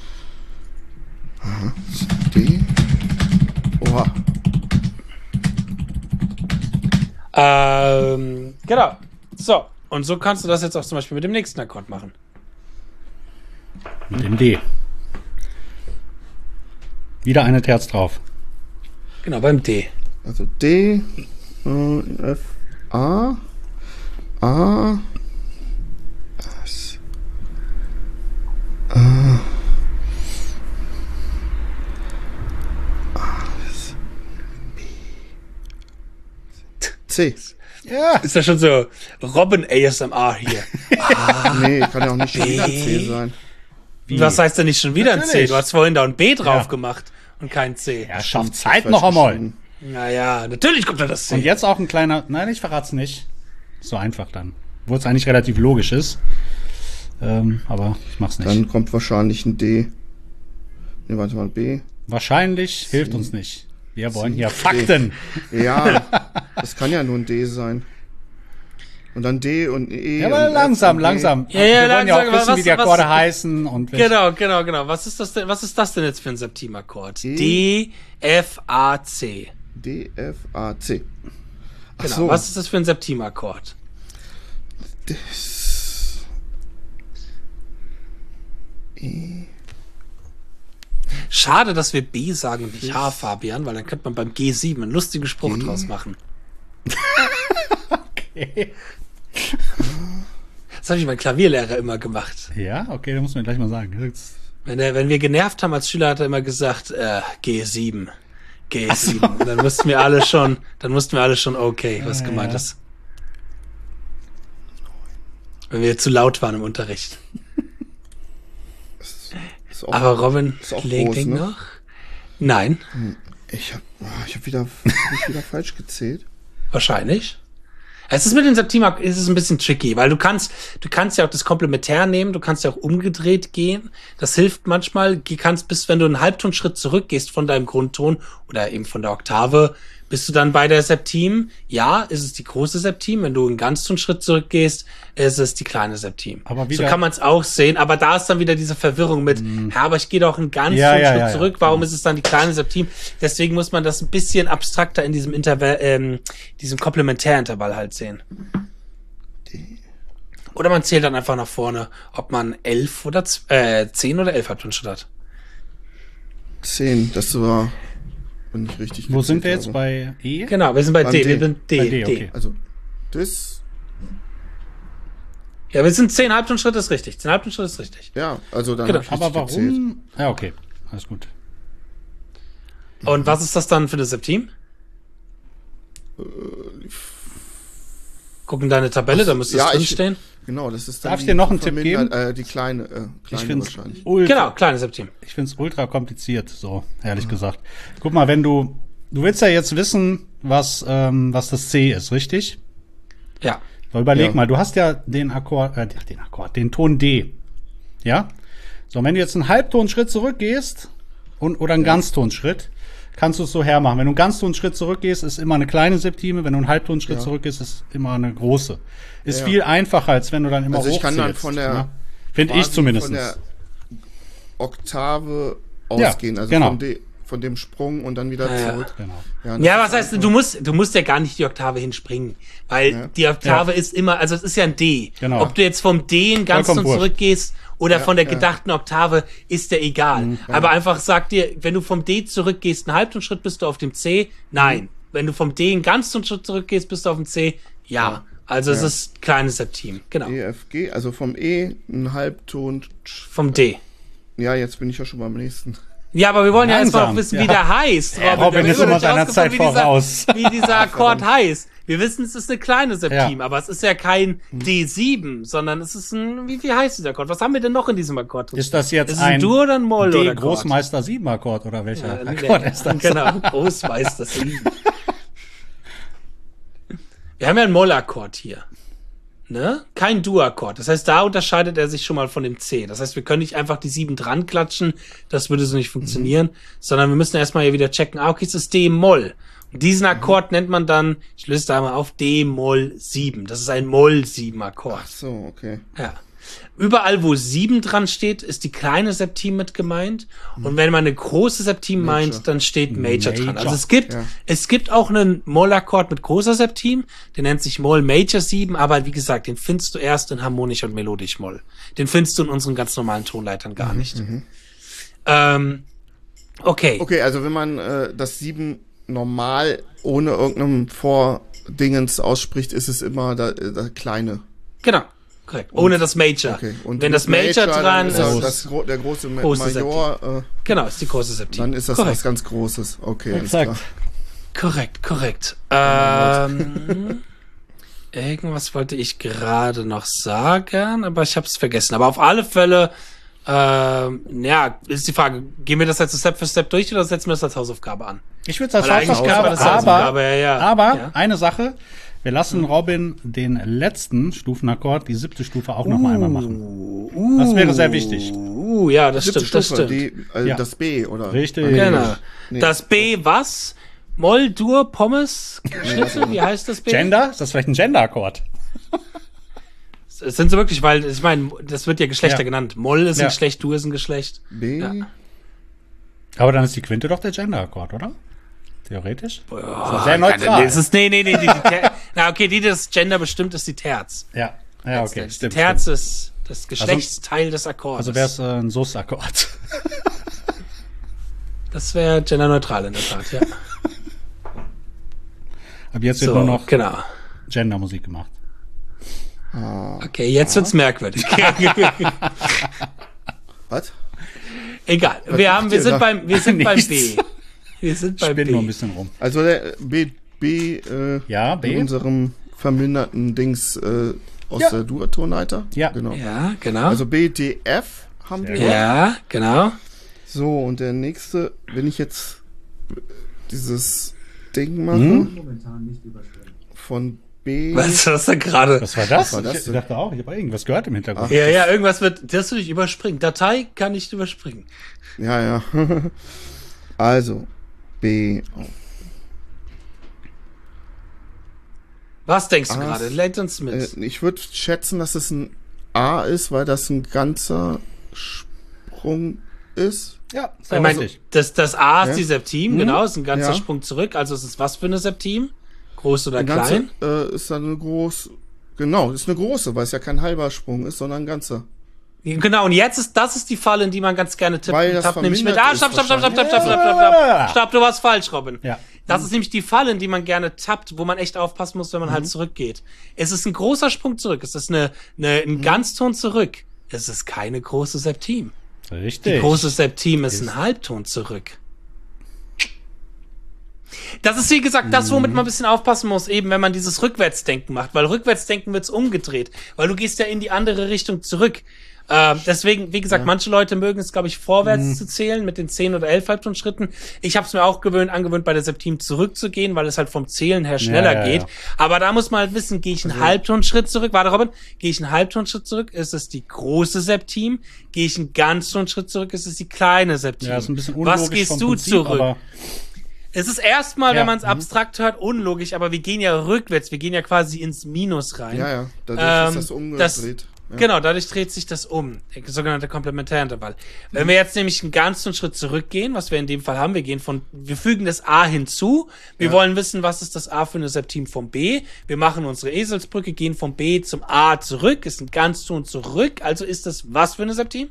Aha. D. Oha. Ähm, genau. So. Und so kannst du das jetzt auch zum Beispiel mit dem nächsten Akkord machen. Mit dem D. Wieder eine Terz drauf. Genau, beim D. Also D, äh, F, A, A, S, A, S, B, C. Ja. Ist ja schon so Robin A S M R hier. Nee, kann ja auch nicht schon wieder ein C sein. Wie? Was heißt denn nicht schon wieder ein C? Natürlich. Du hast vorhin da ein B drauf Ja. gemacht und kein C. Ja, schafft Falsch Zeit noch einmal. geschrieben. Naja, natürlich kommt da das C. Und jetzt auch ein kleiner, nein, ich verrat's nicht. So einfach dann. Wo es eigentlich relativ logisch ist. Ähm, aber ich mach's nicht. Dann kommt wahrscheinlich ein D. Ne, warte mal, B. Wahrscheinlich hilft uns nicht. Wir wollen hier Fakten. Ja, das kann ja nur ein D sein. Und dann D und E. Ja, aber und langsam, F und G. langsam. Ja, ja, Wir wollen ja langsam, auch wissen, was- wie die was- Akkorde heißen und welche- Genau, genau, genau. Was ist das denn, was ist das denn jetzt für ein Septimakkord? D. D, F, A, C. D, F, A, C. Ach Genau. so. Was ist das für ein Septimakkord? Das, E. Schade, dass wir B sagen und nicht H, Fabian, weil dann könnte man beim G sieben einen lustigen Spruch G. draus machen. Okay. Das habe ich mein Klavierlehrer immer gemacht. Ja, okay, da muss man gleich mal sagen. Jetzt- Wenn, er, wenn wir genervt haben als Schüler, hat er immer gesagt, äh, G sieben. G sieben. Und dann mussten wir alle schon, dann mussten wir alle schon, okay, was Ja, gemeint ja. ist. Wenn wir zu laut waren im Unterricht. Ist auch, Aber Robin, ist auch leg groß, dich ne? noch? Nein, Ich hab, oh, ich hab wieder, hab ich wieder falsch gezählt. wahrscheinlich. Es ist mit dem Septim ist es ein bisschen tricky, weil du kannst, du kannst ja auch das Komplementär nehmen, du kannst ja auch umgedreht gehen. Das hilft manchmal. Du kannst, bis wenn du einen Halbtonschritt zurückgehst von deinem Grundton oder eben von der Oktave, bist du dann bei der Septim. Ja, ist es die große Septim. Wenn du einen Ganztonschritt zurückgehst, ist es die kleine Septim. Aber wieder- so kann man es auch sehen. Aber da ist dann wieder diese Verwirrung mit, mm. ja, aber ich gehe doch einen Ganztonschritt Ja, ja, ja, zurück. ja. Warum ist es dann die kleine Septim? Deswegen muss man das ein bisschen abstrakter in diesem Intervall, ähm, diesem Komplementärintervall halt sehen. Oder man zählt dann einfach nach vorne, ob man elf oder z- äh, zehn oder elf Halbtonschritt hat. Zehn, das war, wenn ich richtig Wo sind wir gezählt jetzt habe. bei E? Genau, wir sind bei Beim D. D. Wir sind D. Bei D, D. okay. Also, das, Ja, wir sind zehn Halbtonschritte ist richtig. zehn Halbtonschritte ist richtig. ja, also dann Genau. hab ich Aber richtig gezählt. warum? Ja, okay. Alles gut. Und was ist das dann für eine Septim? Guck in deine Tabelle, da müsste es ja, ich- drinstehen. Genau, das ist dann Darf ich die dir noch einen Tipp vermindert- geben? Äh, die kleine, äh, kleine Ich finde wahrscheinlich. es Genau, kleine Septim. Ich finde es ultra kompliziert, so ehrlich gesagt. Guck mal, wenn du, du willst ja jetzt wissen, was, ähm, was das C ist, richtig? Ja. So, überleg Ja. mal, du hast ja den Akkord, äh, den Akkord, den Ton D. Ja? So, wenn du jetzt einen Halbtonschritt zurückgehst und, oder einen Ganztonschritt, kannst du es so hermachen. Wenn du einen Ganztonschritt zurückgehst, ist immer eine kleine Septime. Wenn du einen Halbtonschritt Ja. zurückgehst, ist immer eine große. Ist Ja. viel einfacher, als wenn du dann immer Also ich hochzählst. kann dann von der, ne? Finde ich quasi zumindest. Von der Oktave Ja, ausgehen, also genau. von, de, von dem Sprung und dann wieder Ja, ja. zurück. Genau. das Ja, ist was heißt, einfach- du musst, du musst ja gar nicht die Oktave hinspringen, weil Ja. die Oktave ist immer, also es ist ja ein D. Genau. Ob du jetzt vom D in Ganzton Vollkommen wurscht. zurückgehst oder Ja, von der ja. gedachten Oktave, ist ja egal. Aber einfach sag dir, wenn du vom D zurückgehst, einen Halbtonschritt, bist du auf dem C? Nein. Mhm. Wenn du vom D in Ganztonschritt zurückgehst, bist du auf dem C? Ja. Also es Ja. ist kleines Septim. Genau. E, F, G, also vom E ein Halbton. Vom D. Ja, jetzt bin ich ja schon beim nächsten. Ja, aber wir wollen ja erstmal Langsam, noch wissen, ja. wie der heißt. Ja, Robin Wir ist haben immer nicht seiner rausgefunden, Zeit wie dieser- voraus. Wie dieser Akkord heißt. Wir wissen, es ist eine kleine Septim, Ja. aber es ist ja kein D sieben, sondern es ist ein, wie, wie heißt dieser Akkord? Was haben wir denn noch in diesem Akkord? Ist das jetzt Ist es ein ein Dur oder ein Moll D oder Akkord? Großmeister sieben Akkord oder welcher Ja, Akkord nee, ist das? Genau, Großmeister sieben. Wir haben ja einen Mollakkord hier. Ne? Kein Dur-Akkord. Das heißt, da unterscheidet er sich schon mal von dem C. Das heißt, wir können nicht einfach die sieben dran klatschen. Das würde so nicht funktionieren. Sondern wir müssen erstmal hier wieder checken. Ah, okay, es ist D-Moll. Und diesen Akkord nennt man dann, ich löse da mal auf, D-Moll sieben. Das ist ein Moll sieben Akkord. Ach so, okay. Ja. Überall, wo sieben dran steht, ist die kleine Septim mit gemeint. Und wenn man eine große Septim Major. meint, dann steht Major, Major. dran. Also es gibt, Ja. es gibt auch einen Moll-Akkord mit großer Septim. Der nennt sich Moll Major sieben. Aber wie gesagt, den findest du erst in harmonisch und melodisch Moll. Den findest du in unseren ganz normalen Tonleitern gar nicht. Ähm, okay. Okay, also wenn man äh, das sieben normal ohne irgendeinem Vordingens ausspricht, ist es immer der, der kleine. Genau. Korrekt. Ohne das Major. Okay. Und wenn mit das Major, dann dran ist ist, das, das, gro- der große Ma- Große Major, äh, genau, ist die große Septim. dann ist das Korrekt. was ganz Großes. Okay, alles Exakt. klar. Korrekt, korrekt. Ähm, irgendwas wollte ich gerade noch sagen, aber ich habe es vergessen. Aber auf alle Fälle, ähm, ja, ist die Frage, gehen wir das jetzt Step für Step durch oder setzen wir das als Hausaufgabe an? Ich würde es als Weil eigentlich Hausaufgabe, kann man das als aber, Hausaufgabe, ja, ja. aber Ja. eine Sache, wir lassen Robin den letzten Stufenakkord, die siebte Stufe, auch noch mal einmal machen. Uh, Das wäre sehr wichtig. Uh, ja, das Siebte stimmt, das Stufe, stimmt. die, äh, Ja. das B, oder? Richtig. Nee, Genau. nee. Das B, was? Moll, Dur, Pommes, Schnitzel, wie heißt das B? Gender? Ist das vielleicht ein Gender-Akkord? Das sind sie wirklich, weil, ich meine, das wird ja Geschlechter Ja. genannt. Moll ist ein Ja. Geschlecht, Dur ist ein Geschlecht. B? Ja. Aber dann ist die Quinte doch der Gender-Akkord, oder? Theoretisch? Oh, ist doch sehr neutral. Nee, es ist, nee, nee, nee, die, die Ter- na, okay, die, die das Gender bestimmt, ist die Terz. Ja, ja, okay, Die stimmt. Terz stimmt. ist das Geschlechtsteil des Akkordes. Also wäre es äh, ein Sus-Akkord. das wäre genderneutral in der Tat, ja. Ab jetzt wird So, nur noch genau. Gender-Musik gemacht. Okay, jetzt wird's merkwürdig. Was? Egal. Was Wir macht haben, wir ihr sind da? beim, wir sind beim Nichts. B. Wir sind beim Spinn nur ein B. bisschen rum. Also der B, B, äh, Ja, B. in unserem verminderten Dings, äh, aus Ja. der Dur-Tonleiter. Ja. Genau. Ja, genau. Also B, D, F haben Sehr wir. ja, genau. So, und der nächste, wenn ich jetzt dieses Ding mache, Mhm. von B. Was war das denn gerade? Was war das? Was war das ich denn? dachte auch, ich habe irgendwas gehört im Hintergrund. Ja, ja, irgendwas wird, das du nicht überspringen. Datei kann nicht überspringen. Ja, ja. Also, B. Was denkst du Ah, gerade? Lenkt uns mit. Äh, ich würde schätzen, dass es ein A ist, weil das ein ganzer Sprung ist. Ja, ist ich auch meine, richtig. das, das A ist Ja. die Septim, Mhm. genau, ist ein ganzer Ja. Sprung zurück. Also es ist was für eine Septim? Groß oder Ein ganzer klein? äh, ist dann eine groß. Genau, ist eine große, weil es ja kein halber Sprung ist, sondern ein ganzer. Genau, und jetzt ist, das ist die Falle, in die man ganz gerne tippt. Weil das tappt nämlich mit, vermindert ah, ist stopp, stopp, stopp, stopp, stopp, stopp, wahrscheinlich. stopp, stopp, stopp, Ja. stopp, stopp, du warst falsch, Robin. Ja. Das ist nämlich die Falle, in die man gerne tappt, wo man echt aufpassen muss, wenn man Mhm. halt zurückgeht. Es ist ein großer Sprung zurück, es ist eine, eine, Mhm. ein Ganzton zurück. Es ist keine große Septim. Richtig. Die große Septim ist ein Halbton zurück. Das ist, wie gesagt, das, womit man ein bisschen aufpassen muss, eben wenn man dieses Rückwärtsdenken macht, weil Rückwärtsdenken wird's umgedreht, weil du gehst ja in die andere Richtung zurück. Ähm, deswegen, wie gesagt, manche Leute mögen es, glaube ich, vorwärts zu zählen mit den zehn oder elf Halbtonschritten. Ich habe es mir auch gewöhnt, angewöhnt, bei der Septim zurückzugehen, weil es halt vom Zählen her schneller Ja, ja, geht. ja. Aber da muss man halt wissen, gehe ich einen Halbtonschritt zurück? Warte, Robin, gehe ich einen Halbtonschritt zurück? Ist es die große Septim? Gehe ich einen Ganztonschritt zurück? Ist es die kleine Septim? Ja, ist ein bisschen unlogisch Was gehst vom du Prinzip, zurück? aber Es ist erstmal, Ja, wenn man es mhm. abstrakt hört, unlogisch, aber wir gehen ja rückwärts, wir gehen ja quasi ins Minus rein. Ja, ja, dadurch Ähm, ist das umgedreht. Ja. Genau, dadurch dreht sich das um, der sogenannte Komplementärintervall. Wenn wir jetzt nämlich einen ganzen Schritt zurückgehen, was wir in dem Fall haben, wir gehen von, wir fügen das A hinzu, wir Ja. wollen wissen, was ist das A für eine Septim vom B, wir machen unsere Eselsbrücke, gehen vom B zum A zurück, ist ein Ganzton zurück, also ist das was für eine Septim?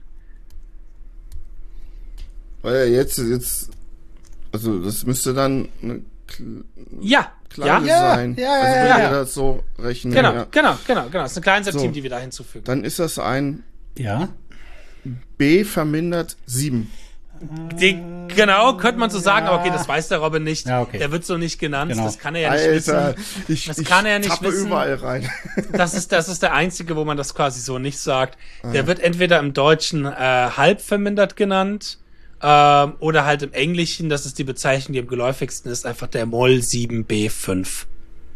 Weil jetzt, jetzt, also das müsste dann eine kl- Ja, kleine ja, sein. ja, ja, also wenn ja, wir ja. das so rechnen. genau, Ja. genau, genau, genau, das ist eine kleine Septim, So. die wir da hinzufügen. Dann ist das ein ja. B vermindert sieben. Die, genau, könnte man so sagen, aber okay, das weiß der Robin nicht. Ja, okay. Der wird so nicht genannt, Genau. das kann er ja nicht Alter, wissen. ich, Das ich kann er nicht tappe wissen. überall rein. Das ist, das ist der einzige, wo man das quasi so nicht sagt. Ah, Der wird entweder im Deutschen äh, halb vermindert genannt ähm, oder halt im Englischen, das ist die Bezeichnung, die am geläufigsten ist, einfach der Moll sieben B fünf.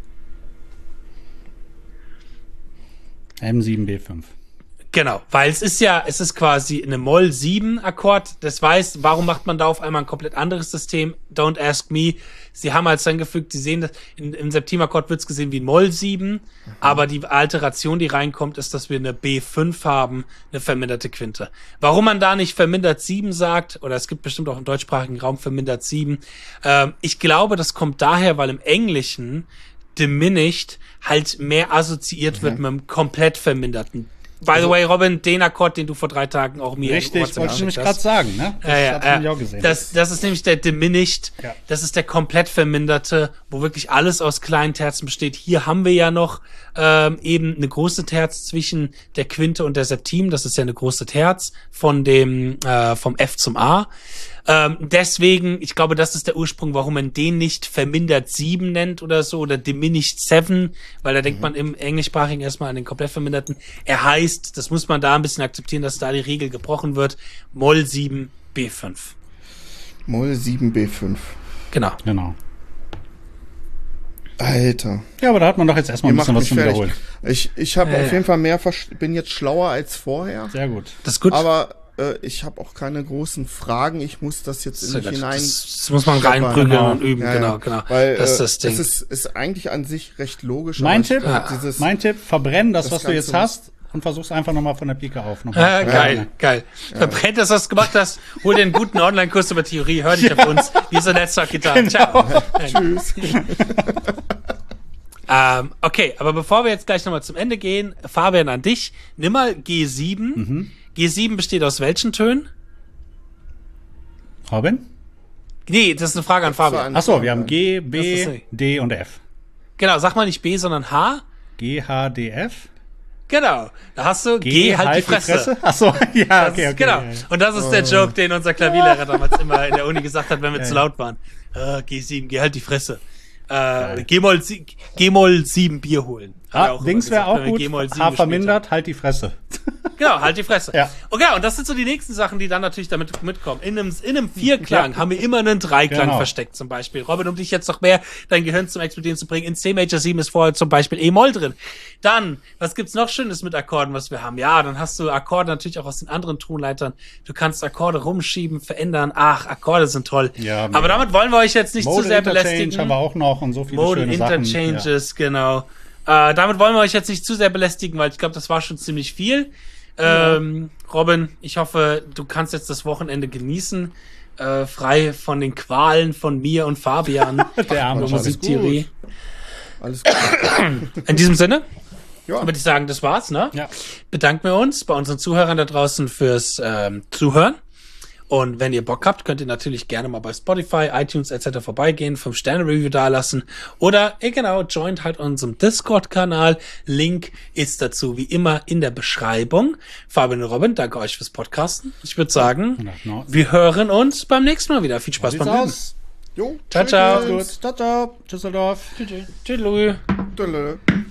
M sieben B fünf. Genau, weil es ist ja, es ist quasi eine Moll sieben Akkord. Das weiß, warum macht man da auf einmal ein komplett anderes System? Don't ask me. Sie haben halt dann gefügt, sie sehen das, in, im Septimakkord wird es gesehen wie ein Moll sieben, aber die Alteration, die reinkommt, ist, dass wir eine B fünf haben, eine verminderte Quinte. Warum man da nicht vermindert sieben sagt, oder es gibt bestimmt auch im deutschsprachigen Raum vermindert sieben, ähm, ich glaube, das kommt daher, weil im Englischen diminished halt mehr assoziiert wird mit einem komplett verminderten. By the way, Robin, den Akkord, den du vor drei Tagen auch mir Richtig, WhatsApp wollte ich nämlich geschickt gerade hast. sagen, ne? Das Ja, ja, hab ich nämlich ja. auch gesehen. Das, das ist nämlich der Diminished, Ja. das ist der komplett verminderte, wo wirklich alles aus kleinen Terzen besteht. Hier haben wir ja noch ähm, eben eine große Terz zwischen der Quinte und der Septim, das ist ja eine große Terz von dem äh, vom F zum A. Ähm, deswegen, ich glaube, das ist der Ursprung, warum man den nicht vermindert sieben nennt oder so oder diminished seven, weil da denkt man im Englischsprachigen erstmal an den komplett verminderten. Er heißt, das muss man da ein bisschen akzeptieren, dass da die Regel gebrochen wird, Moll sieben B fünf. Moll sieben B fünf. Genau. Genau. Alter. Ja, aber da hat man doch jetzt erstmal Ihr ein bisschen macht was zum mich fertig. Wiederholen. Ich, ich habe Ja, auf ja. jeden Fall mehr, vers- bin jetzt schlauer als vorher. Sehr gut. Das ist gut. Aber äh, ich habe auch keine großen Fragen. Ich muss das jetzt in Sehr mich gut. hinein. Das, das muss man scheppern. reinprügeln Genau. und üben, Ja, genau, ja. genau. Weil das ist äh, das Ding. es ist, ist eigentlich an sich recht logisch. Mein aber Tipp? ich glaub, Ja. dieses, Mein Tipp, verbrenn das, Das was du jetzt Ganze hast und versuch's einfach nochmal von der Pike auf. Nochmal. Ah, geil, geil. Verbrennt das, was du gemacht hast. Hol dir einen guten Online-Kurs über Theorie. Hör dich auf uns. Hier ist der Netzwerk-Gitarre. Ciao. Tschüss. Ähm, okay, aber bevor wir jetzt gleich nochmal zum Ende gehen, Fabian, an dich. Nimm mal G sieben. Mhm. G sieben besteht aus welchen Tönen? Robin? Nee, das ist eine Frage an Fabian. Ach so, wir haben G, Das B, ist- D und F. Genau, sag mal nicht B, sondern H. G, H, D, F. Genau. Da hast du G, halt, die Fresse. Ach so, ja, Das okay, ist- okay. Genau. ja, ja. Und das ist der Joke, den unser Klavierlehrer damals immer in der Uni gesagt hat, wenn wir Ja, zu ja. laut waren. Äh, G sieben, geh halt die Fresse. Äh, G-Moll, G-Moll sieben Bier holen. Ah, Dings wäre auch gut. H vermindert, halt die Fresse. Genau, halt die Fresse. Ja. Okay, und das sind so die nächsten Sachen, die dann natürlich damit mitkommen. In einem, in einem Vierklang ja. haben wir immer einen Dreiklang genau. versteckt zum Beispiel. Robin, um dich jetzt noch mehr dein Gehirn zum Explodieren zu bringen, in C Major sieben ist vorher zum Beispiel E-Moll drin. Dann, was gibt's noch Schönes mit Akkorden, was wir haben? Ja, dann hast du Akkorde natürlich auch aus den anderen Tonleitern. Du kannst Akkorde rumschieben, verändern. Ach, Akkorde sind toll. Ja, aber damit wollen wir euch jetzt nicht Mode zu sehr belästigen. haben wir auch noch und so viele Mode schöne Interchanges, Sachen. genau. Äh, damit wollen wir euch jetzt nicht zu sehr belästigen, weil ich glaube, das war schon ziemlich viel. Ähm, Robin, ich hoffe, du kannst jetzt das Wochenende genießen, äh, frei von den Qualen von mir und Fabian. Der arme Musiktheorie. Alles gut. In diesem Sinne Ja. würde ich sagen, das war's, ne? Ja. Bedanken wir uns bei unseren Zuhörern da draußen fürs ähm, Zuhören. Und wenn ihr Bock habt, könnt ihr natürlich gerne mal bei Spotify, iTunes et cetera vorbeigehen, fünf Sterne Review dalassen oder, eh genau, joint halt unserem Discord-Kanal. Link ist dazu wie immer in der Beschreibung. Fabian und Robin, danke euch fürs Podcasten. Ich würde sagen, Ja, wir hören uns beim nächsten Mal wieder. Viel Spaß beim Üben. Jo, Ciao, ciao. Gut. Ciao, ciao. Tschüsseldorf. Tschüss. Tschüss. Tschüss.